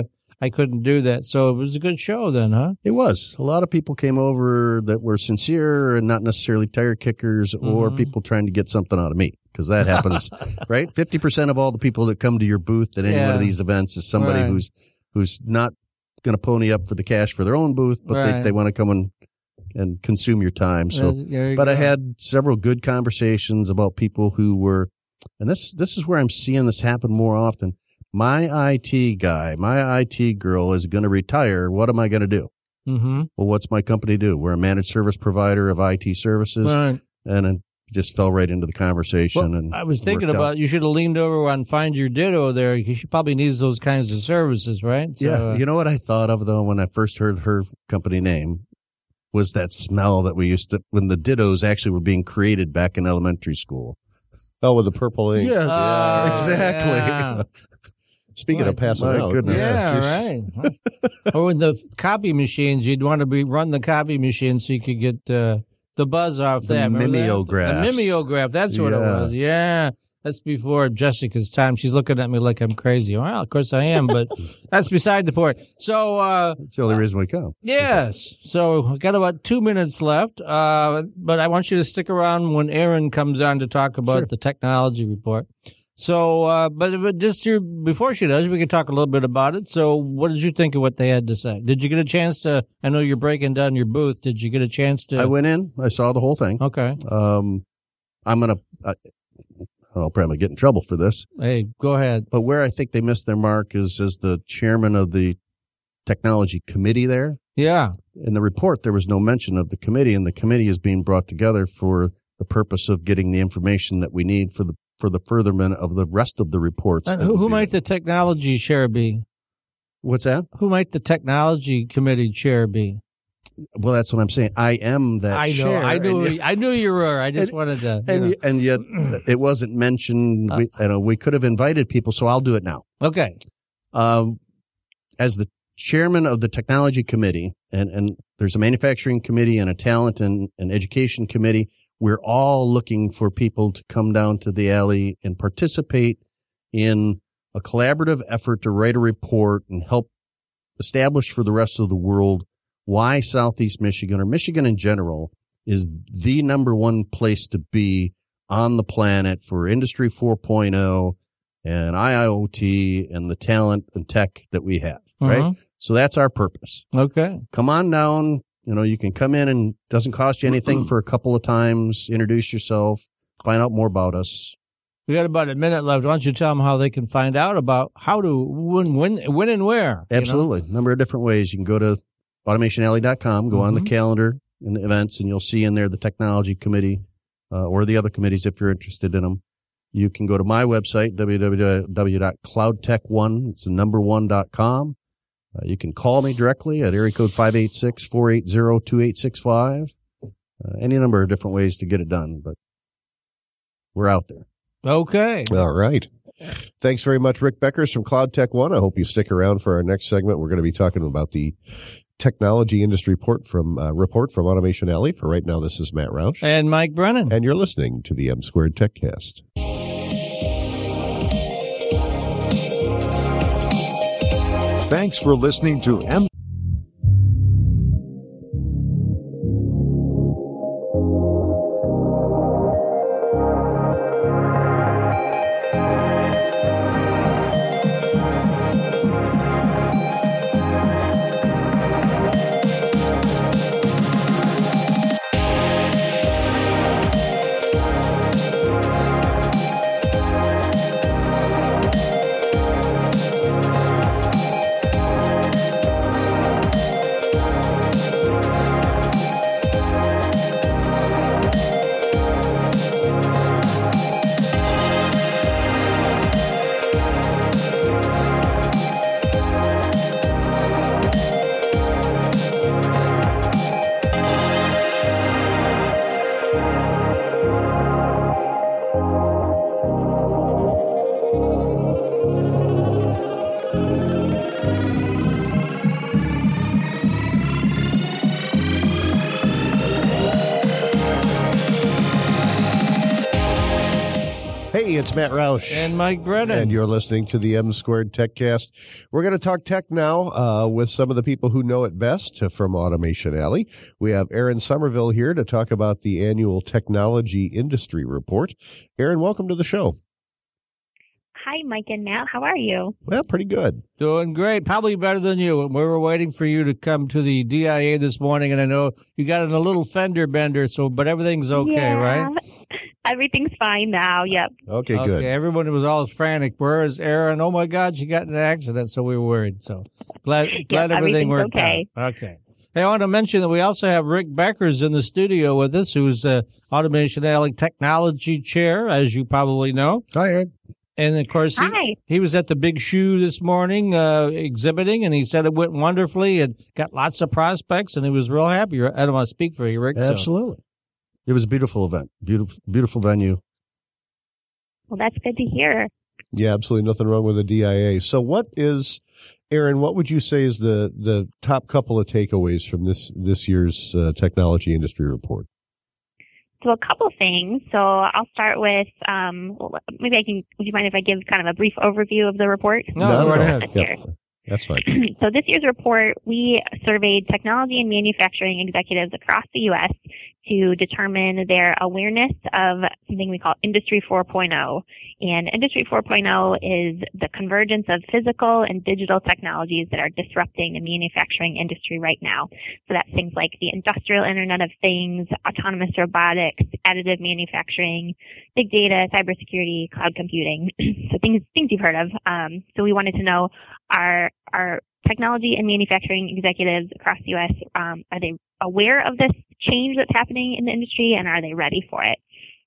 I couldn't do that. So it was a good show then, huh? It was. A lot of people came over that were sincere and not necessarily tire kickers or Mhm. people trying to get something out of me, because that happens, right? fifty percent of all the people that come to your booth at any one Yeah. of these events is somebody Right. who's who's not going to pony up for the cash for their own booth, but Right. they, they want to come and, and consume your time. So, There you but I go. had several good conversations about people who were, and this this is where I'm seeing this happen more often. My I T guy, my I T girl is going to retire. What am I going to do? Mhm. Well, what's my company do? We're a managed service provider of I T services, Right. and it just fell right into the conversation. Well, and I was thinking worked out. about you should have leaned over on Find Your Ditto there because she probably needs those kinds of services, right? So, Yeah, uh, you know what I thought of though when I first heard her company name was that smell that we used to when the Dittos actually were being created back in elementary school. Oh, with the purple ink. Yes, Oh, exactly. yeah. Speaking Right. of passing My out. goodness. Yeah, Jeez. right. Or with the copy machines, you'd want to be run the copy machine so you could get uh, the buzz off The that. Remember that? mimeographs. The mimeograph. That's what it Yeah. was. Yeah. That's before Jessica's time. She's looking at me like I'm crazy. Well, of course I am, but that's beside the point. So, uh, That's the only reason we come. yes. So we got about two minutes left. Uh, but I want you to stick around when Aaron comes on to talk about Sure. the technology report. So, uh, but, but just to, before she does, we can talk a little bit about it. So what did you think of what they had to say? Did you get a chance to, I know you're breaking down your booth. Did you get a chance to? I went in, I saw the whole thing. Okay. Um, I'm gonna, I, I'll probably get in trouble for this, Hey, go ahead. but where I think they missed their mark is as the chairman of the technology committee there. Yeah. In the report, there was no mention of the committee, and the committee is being brought together for the purpose of getting the information that we need for the for the furtherment of the rest of the reports. And that who, would who be might there. the technology chair be? What's that? Who might the technology committee chair be? Well, that's what I'm saying. I am that I know. chair. I knew. and, I knew you were. I just and- wanted to. you and, know. y- and yet it wasn't mentioned. We, you know, we could have invited people, so I'll do it now. Okay. Um, as the chairman of the technology committee, and, and there's a manufacturing committee and a talent and an education committee. We're all looking for people to come down to the alley and participate in a collaborative effort to write a report and help establish for the rest of the world why Southeast Michigan or Michigan in general is the number one place to be on the planet for Industry four point oh and I I O T and the talent and tech that we have, right? Mhm. So that's our purpose. Okay. Come on down. You know, you can come in and it doesn't cost you anything for a couple of times. Introduce yourself, find out more about us. We got about a minute left. Why don't you tell them how they can find out about how to when, when, when, and where? you know? Absolutely. A number of different ways. You can go to automation alley dot com, go on the Mhm. calendar and the events, and you'll see in there the technology committee, uh, or the other committees if you're interested in them. You can go to my website, w w w dot cloud tech one, it's the number one dot com. Uh, you can call me directly at area code five eight six, four eight zero, two eight six five. Uh, any number of different ways to get it done, but we're out there. Okay. All right. Thanks very much, Rick Beckers from Cloud Tech One. I hope you stick around for our next segment. We're going to be talking about the technology industry report from uh, report from Automation Alley. For right now, this is Matt Roush, And Mike Brennan. and you're listening to the M Squared TechCast. Thanks for listening to M. it's Matt Roush. And Mike Brennan. And you're listening to the M Squared TechCast. We're going to talk tech now uh, with some of the people who know it best from Automation Alley. We have Erin Somerville here to talk about the annual Technology Industry Report. Erin, welcome to the show. Hi, Mike and Matt. How are you? Well, pretty good. Doing great. Probably better than you. We were waiting for you to come to the D I A this morning, and I know you got in a little fender bender, so but everything's okay, yeah, right? Everything's fine now. Yep. Okay, okay, good. Everyone was all frantic. Where is Erin? Oh, my God, she got in an accident, so we were worried. So glad, glad yep, everything worked okay. out. Okay. Hey, I want to mention that we also have Rick Beckers in the studio with us, who's uh, Automation Alley Technology Chair, as you probably know. Hi, Erin. And, of course, he, Hi. he was at the Big Shoe this morning uh, exhibiting, and he said it went wonderfully and got lots of prospects, and he was real happy. I don't want to speak for you, Rick. so- Absolutely. It was a beautiful event. Beautiful, beautiful venue. Well, that's good to hear. Yeah, absolutely nothing wrong with the D I A. So what is, Erin, what would you say is the, the top couple of takeaways from this, this year's uh, Technology Industry Report? So a couple things. So I'll start with, um, well, maybe I can, would you mind if I give kind of a brief overview of the report? No, No, go right no. ahead. This Yeah. year. That's fine. So this year's report, we surveyed technology and manufacturing executives across the U S to determine their awareness of something we call Industry four point oh. And Industry four point oh is the convergence of physical and digital technologies that are disrupting the manufacturing industry right now. So that's things like the industrial Internet of Things, autonomous robotics, additive manufacturing, big data, cybersecurity, cloud computing. So things things you've heard of. Um, so we wanted to know, are are technology and manufacturing executives across the U S, um, are they aware of this change that's happening in the industry, and are they ready for it?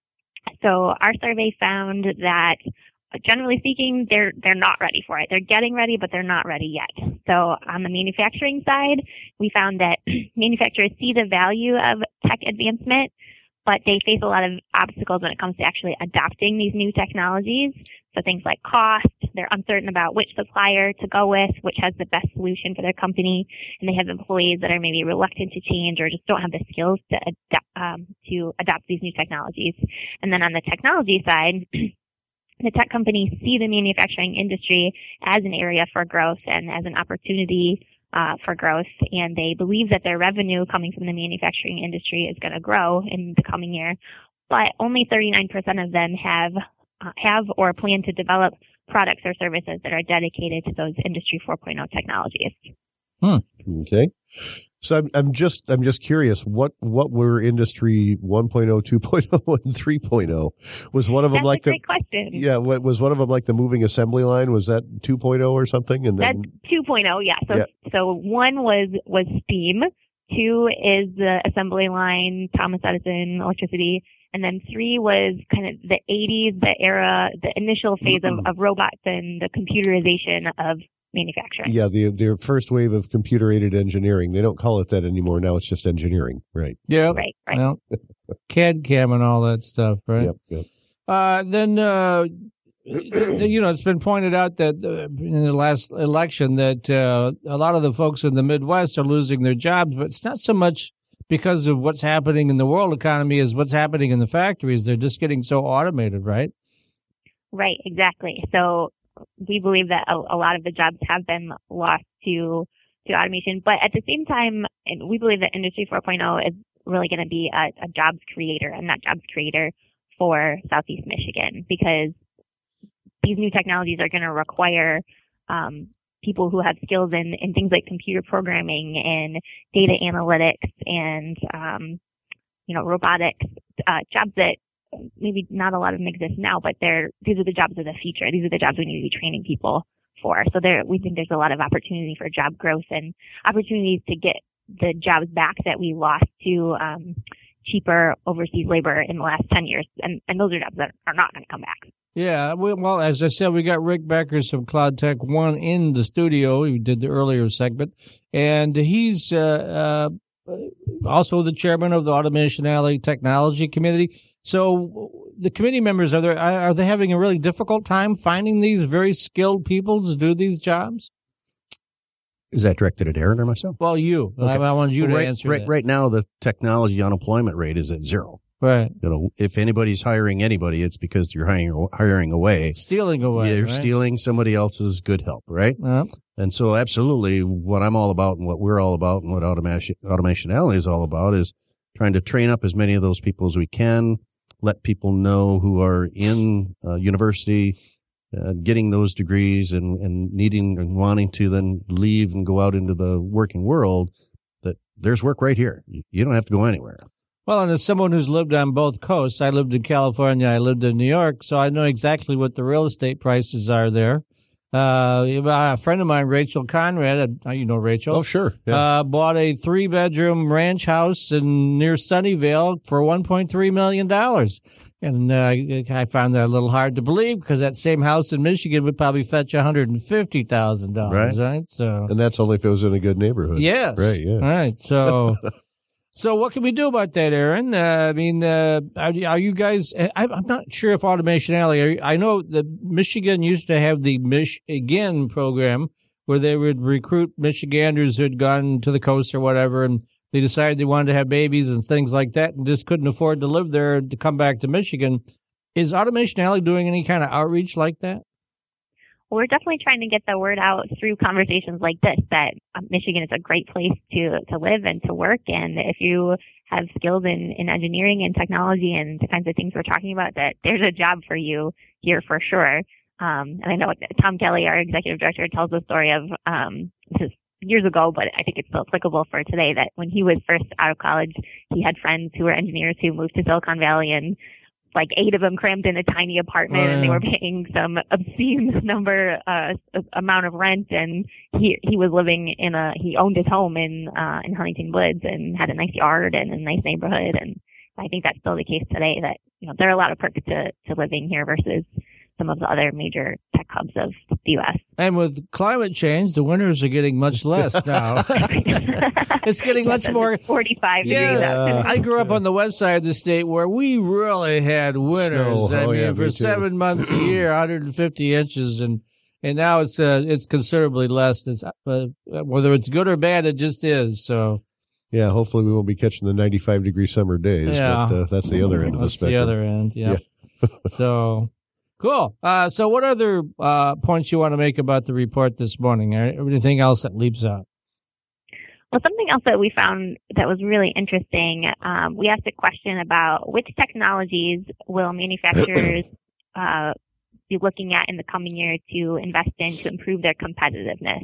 So our survey found that, generally speaking, they're they're not ready for it. They're getting ready, but they're not ready yet. So on the manufacturing side, we found that manufacturers see the value of tech advancement, but they face a lot of obstacles when it comes to actually adopting these new technologies. So things like cost, they're uncertain about which supplier to go with, which has the best solution for their company, and they have employees that are maybe reluctant to change or just don't have the skills to adapt, um, to adopt these new technologies. And then on the technology side, the tech companies see the manufacturing industry as an area for growth and as an opportunity uh, for growth, and they believe that their revenue coming from the manufacturing industry is going to grow in the coming year. But only thirty-nine percent of them have uh, have or plan to develop products or services that are dedicated to those Industry four point oh technologies. Hmm. Okay. So I'm, I'm just, I'm just curious, what, what were Industry one point oh, two point oh, and three point oh? Was one of them That's like a great the, question. yeah, what, was one of them like the moving assembly line? Was that two point oh or something? And then, That's two point oh, yeah. So, Yeah. so one was, was steam. Two is the assembly line, Thomas Edison, electricity. And then three was kind of the eighties, the era, the initial phase of, of robots and the computerization of manufacturing. yeah, the, their first wave of computer aided engineering. They don't call it that anymore. Now it's just engineering. Right. Yeah. Right, right. Well, C A D C A M and all that stuff, right? Yep. Yep. Uh, then, uh, you know, it's been pointed out that uh, in the last election that uh, a lot of the folks in the Midwest are losing their jobs, but it's not so much because of what's happening in the world economy as what's happening in the factories. They're just getting so automated, right? Right, exactly. So we believe that a, a lot of the jobs have been lost to to automation, but at the same time, and we believe that Industry four point oh is really going to be a, a jobs creator, and not jobs creator for Southeast Michigan, because these new technologies are going to require um, people who have skills in, in things like computer programming and data analytics and um, you know robotics, uh, jobs that maybe not a lot of them exist now, but they're these are the jobs of the future. These are the jobs we need to be training people for. So there, we think there's a lot of opportunity for job growth and opportunities to get the jobs back that we lost to um, cheaper overseas labor in the last ten years. And, and those are jobs that are not going to come back. Yeah, we, well, as I said, we got Rick Beckers from Cloud Tech One in the studio. He did the earlier segment, and he's uh, uh, also the chairman of the Automation Alley Technology Committee. So, the committee members, are there are they having a really difficult time finding these very skilled people to do these jobs? Is that directed at Erin or myself? Well, you. Okay. I, I wanted you Well, to right, answer right, that. Right now, the technology unemployment rate is at zero. Right. You know, if anybody's hiring anybody, it's because you're hiring hiring away. Stealing away. You're right? stealing somebody else's good help, right? Yeah. And so absolutely what I'm all about and what we're all about and what Automation, Automation Alley is all about is trying to train up as many of those people as we can, let people know who are in uh, university, uh, getting those degrees and, and needing and wanting to then leave and go out into the working world, that there's work right here. You don't have to go anywhere. Well, and as someone who's lived on both coasts, I lived in California, I lived in New York, so I know exactly what the real estate prices are there. Uh, a friend of mine, Rachel Conrad, uh, you know Rachel. Oh, sure. Yeah. Uh, bought a three-bedroom ranch house in near Sunnyvale for one point three million dollars. And uh, I found that a little hard to believe because that same house in Michigan would probably fetch one hundred fifty thousand dollars, right. right? So, and that's only if it was in a good neighborhood. Yes. Right, yeah. Right, so... So what can we do about that, Aaron? Uh, I mean, uh, are, are you guys, I, I'm not sure if Automation Alley, I know that Michigan used to have the Michigan program where they would recruit Michiganders who had gone to the coast or whatever, and they decided they wanted to have babies and things like that and just couldn't afford to live there to come back to Michigan. Is Automation Alley doing any kind of outreach like that? Well, we're definitely trying to get the word out through conversations like this, that um, Michigan is a great place to, to live and to work. And if you have skills in, in engineering and technology and the kinds of things we're talking about, that there's a job for you here for sure. Um, and I know Tom Kelly, our executive director, tells the story of, um, this is years ago, but I think it's still applicable for today, that when he was first out of college, he had friends who were engineers who moved to Silicon Valley, and like eight of them crammed in a tiny apartment, oh, yeah. and they were paying some obscene number, uh, amount of rent. And he, he was living in a, he owned his home in, uh, in Huntington Woods and had a nice yard and a nice neighborhood. And I think that's still the case today, that, you know, there are a lot of perks to, to living here versus some of the other major tech hubs of the U S. And with climate change, the winters are getting much less now. It's getting much more. forty-five yes. degrees out. I grew up on the west side of the state where we really had winters. Snow. I oh, mean, yeah, for me seven months a year, one hundred fifty inches. And, and now it's, uh, it's considerably less. It's, uh, whether it's good or bad, it just is. So. Yeah, hopefully we won't be catching the ninety-five degree summer days, yeah. but uh, that's the other end of the that's spectrum. the other end, yeah. yeah. So. Cool. Uh, so what other uh, points you want to make about the report this morning? Anything else that leaps out? Well, something else that we found that was really interesting, um, we asked a question about which technologies will manufacturers uh, be looking at in the coming year to invest in to improve their competitiveness.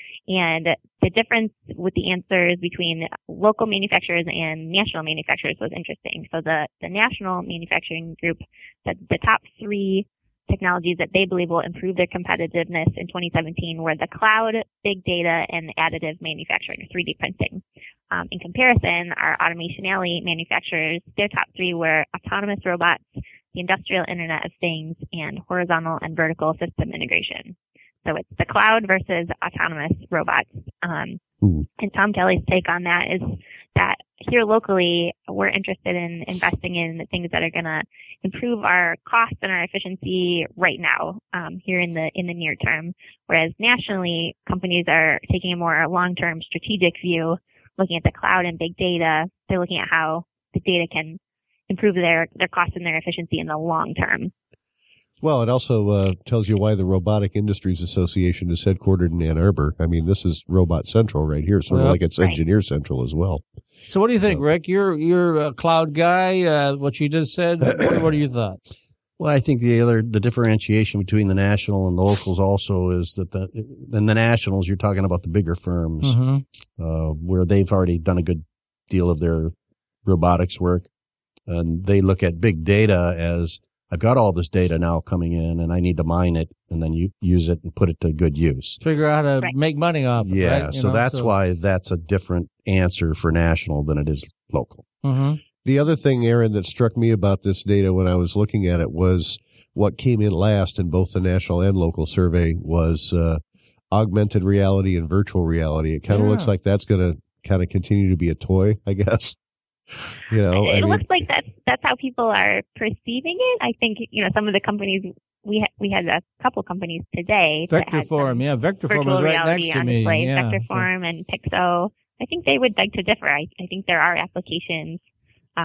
And the difference with the answers between local manufacturers and national manufacturers was interesting. So the, the national manufacturing group said the top three technologies that they believe will improve their competitiveness in twenty seventeen were the cloud, big data, and additive manufacturing, three D printing. Um, in comparison, our Automation Alley manufacturers, their top three were autonomous robots, the industrial Internet of Things, and horizontal and vertical system integration. So it's the cloud versus autonomous robots. Um, mm. And Tom Kelly's take on that is that here locally, we're interested in investing in things that are going to improve our cost and our efficiency right now, um, here in the in the near term. Whereas nationally, companies are taking a more long-term strategic view, looking at the cloud and big data. They're looking at how the data can improve their their cost and their efficiency in the long term. Well, it also uh, tells you why the Robotic Industries Association is headquartered in Ann Arbor. I mean, this is Robot Central right here, sort of yep. like it's right. Engineer Central as well. So what do you think, Rick? You're you're a cloud guy. Uh, what you just said, what, what are your thoughts? Well, I think the other, the differentiation between the national and the locals also is that the, in the nationals, you're talking about the bigger firms, mm-hmm. uh, where they've already done a good deal of their robotics work. And they look at big data as, I've got all this data now coming in and I need to mine it and then you use it and put it to good use. Figure out how to right. make money off it. Yeah. Right? So know, that's so. why that's a different answer for national than it is local. Mm-hmm. The other thing, Aaron, that struck me about this data when I was looking at it was what came in last in both the national and local survey was uh, augmented reality and virtual reality. It kind of yeah. looks like that's going to kind of continue to be a toy, I guess. You know, it I mean, looks like that's that's how people are perceiving it. I think, you know, some of the companies we ha- we had a couple companies today. Vectorform, yeah, Vectorform is right next to me. Display. Yeah. Vectorform and Pixo. I think they would beg to differ. I, I think there are applications um,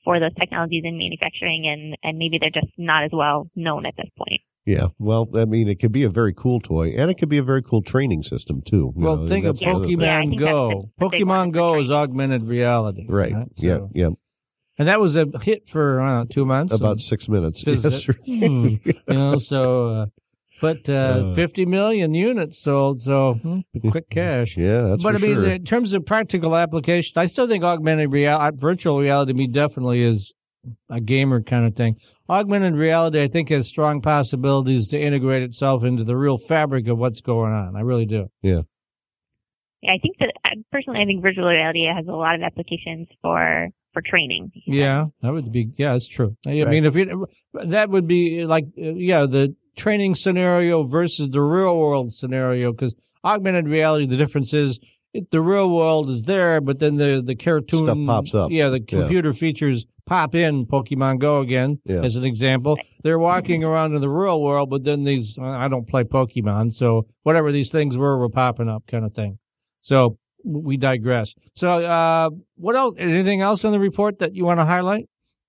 for those technologies in manufacturing, and, and maybe they're just not as well known at this point. Yeah, well, I mean, it could be a very cool toy, and it could be a very cool training system too. You Well, know, think of that's the other thing. Yeah, I Pokemon think that's Go. the- the big Pokemon one Go for is augmented reality. Right. So- Yeah. Yeah. And that was a hit for I don't know, two months. About and six minutes. visit. Yes. you know, so, uh, but uh, Uh. fifty million units sold, so hmm, quick cash. Yeah, that's but for I mean, sure. in terms of practical applications, I still think augmented reality, virtual reality, to me, definitely is a gamer kind of thing. Augmented reality, I think, has strong possibilities to integrate itself into the real fabric of what's going on. I really do. Yeah, I think that uh, personally, I think virtual reality has a lot of applications for for training. Yeah, that would be. Yeah, that's true. I Right. mean, if it, that would be like, uh, yeah, the training scenario versus the real world scenario. Because augmented reality, the difference is it, the real world is there, but then the the cartoon Stuff pops up. Yeah, the Yeah. computer features pop in. Pokemon Go again, Yeah. as an example. They're walking around in the real world, but then these I don't play Pokemon, so whatever these things were were popping up, kind of thing. So we digress. So, uh, what else? Anything else on the report that you want to highlight?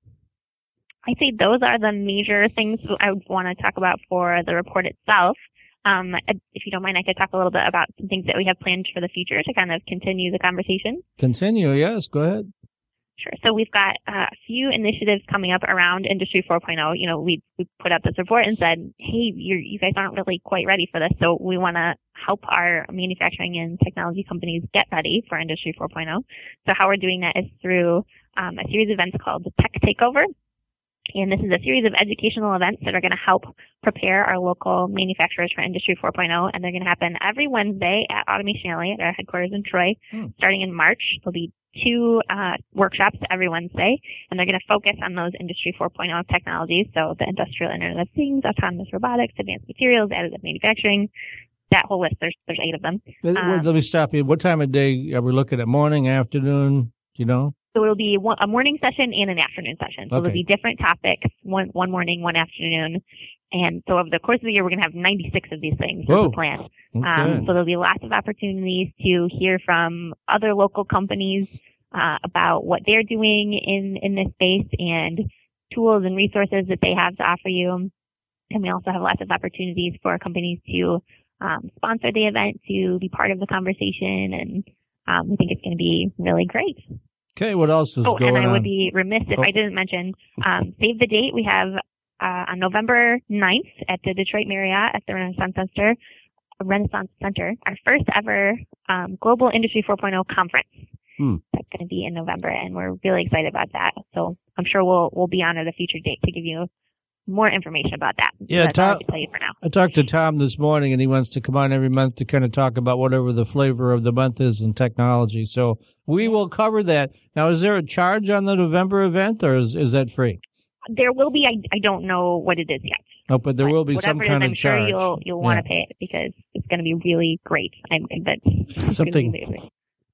I say those are the major things I would want to talk about for the report itself. Um, if you don't mind, I could talk a little bit about some things that we have planned for the future to kind of continue the conversation. Continue. Yes, go ahead. Sure. So we've got uh, a few initiatives coming up around Industry four point oh. You know, we we put out this report and said, hey, you're, you guys aren't really quite ready for this. So we want to help our manufacturing and technology companies get ready for Industry four point oh. So how we're doing that is through um, a series of events called the Tech Takeover. And this is a series of educational events that are going to help prepare our local manufacturers for Industry four point oh. And they're going to happen every Wednesday at Automation Alley at our headquarters in Troy, Hmm. starting in March. There'll be two uh, workshops every Wednesday, and they're going to focus on those Industry four point oh technologies. So the Industrial Internet of Things, autonomous robotics, advanced materials, additive manufacturing, that whole list. There's there's eight of them. Let, Um, let me stop you. What time of day are we looking at? Morning, afternoon? Do you know? So it'll be one, a morning session and an afternoon session. So Okay. there'll be different topics, one one morning, one afternoon. And so over the course of the year, we're going to have ninety-six of these things. That's Whoa. the plan. Okay. Um, so there'll be lots of opportunities to hear from other local companies uh, about what they're doing in, in this space and tools and resources that they have to offer you. And we also have lots of opportunities for companies to um, sponsor the event, to be part of the conversation. And um, we think it's going to be really great. Okay, what else is Oh, going and I on? would be remiss if Oh. I didn't mention, um, save the date. We have uh, on November ninth at the Detroit Marriott at the Renaissance Center, Renaissance Center, our first ever um, Global Industry four point oh conference. Hmm. That's going to be in November, and we're really excited about that. So I'm sure we'll we'll be on at a future date to give you more information about that. Yeah, That's all I Tom- can tell you for now. I talked to Tom this morning, and he wants to come on every month to kind of talk about whatever the flavor of the month is in technology. So we will cover that. Now, is there a charge on the November event, or is, is that free? There will be. I, I don't know what it is yet. Oh, but there But will be some whatever it is, kind I'm of sure charge. you'll you'll Yeah. want to pay it because it's going to be really great. I'm convinced. It's gonna Something- be amazing.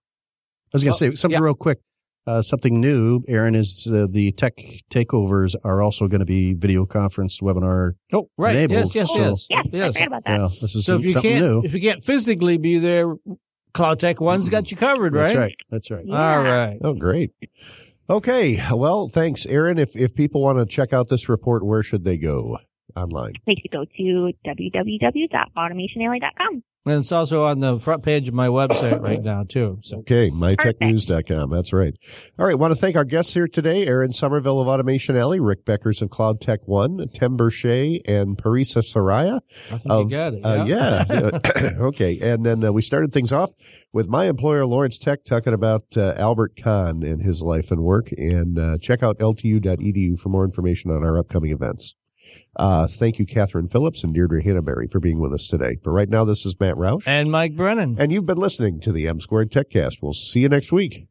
I was going Oh, to say something yeah. real quick. Uh, something new, Aaron, is uh, the tech takeovers are also going to be video conference webinar. Oh, right. enabled, Yes, yes, so- yes. Yes, I yes. forgot about that. Yeah, this is So if you something can't, new. if you can't physically be there, CloudTech One's got you covered, right? That's right. That's right. Yeah. All right. Oh, great. Okay. Well, thanks, Aaron. If if people want to check out this report, where should they go online? They should go to w w w dot automation alley dot com. And it's also on the front page of my website right now, too. So Okay, my tech news dot com. That's right. All right. Want to thank our guests here today, Aaron Somerville of Automation Alley, Rick Beckers of Cloud Tech One, Tim Burchett, and Parisa Soraya. I think Of- you got it. Uh, yeah. Okay. And then uh, we started things off with my employer, Lawrence Tech, talking about uh, Albert Kahn and his life and work. And uh, check out L T U dot E D U for more information on our upcoming events. Uh, thank you, Catherine Phillips and Deirdre Hannaberry, for being with us today. For right now, this is Matt Roush. And Mike Brennan. And you've been listening to the M Squared TechCast. We'll see you next week.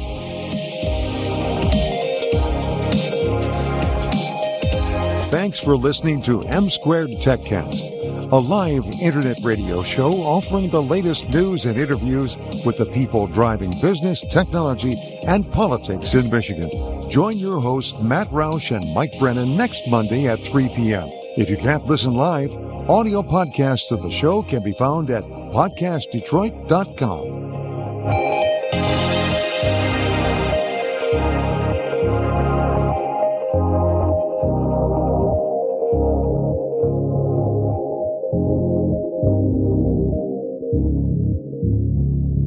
Thanks for listening to M Squared TechCast, a live internet radio show offering the latest news and interviews with the people driving business, technology, and politics in Michigan. Join your hosts, Matt Roush and Mike Brennan, next Monday at three p.m. If you can't listen live, audio podcasts of the show can be found at podcast detroit dot com.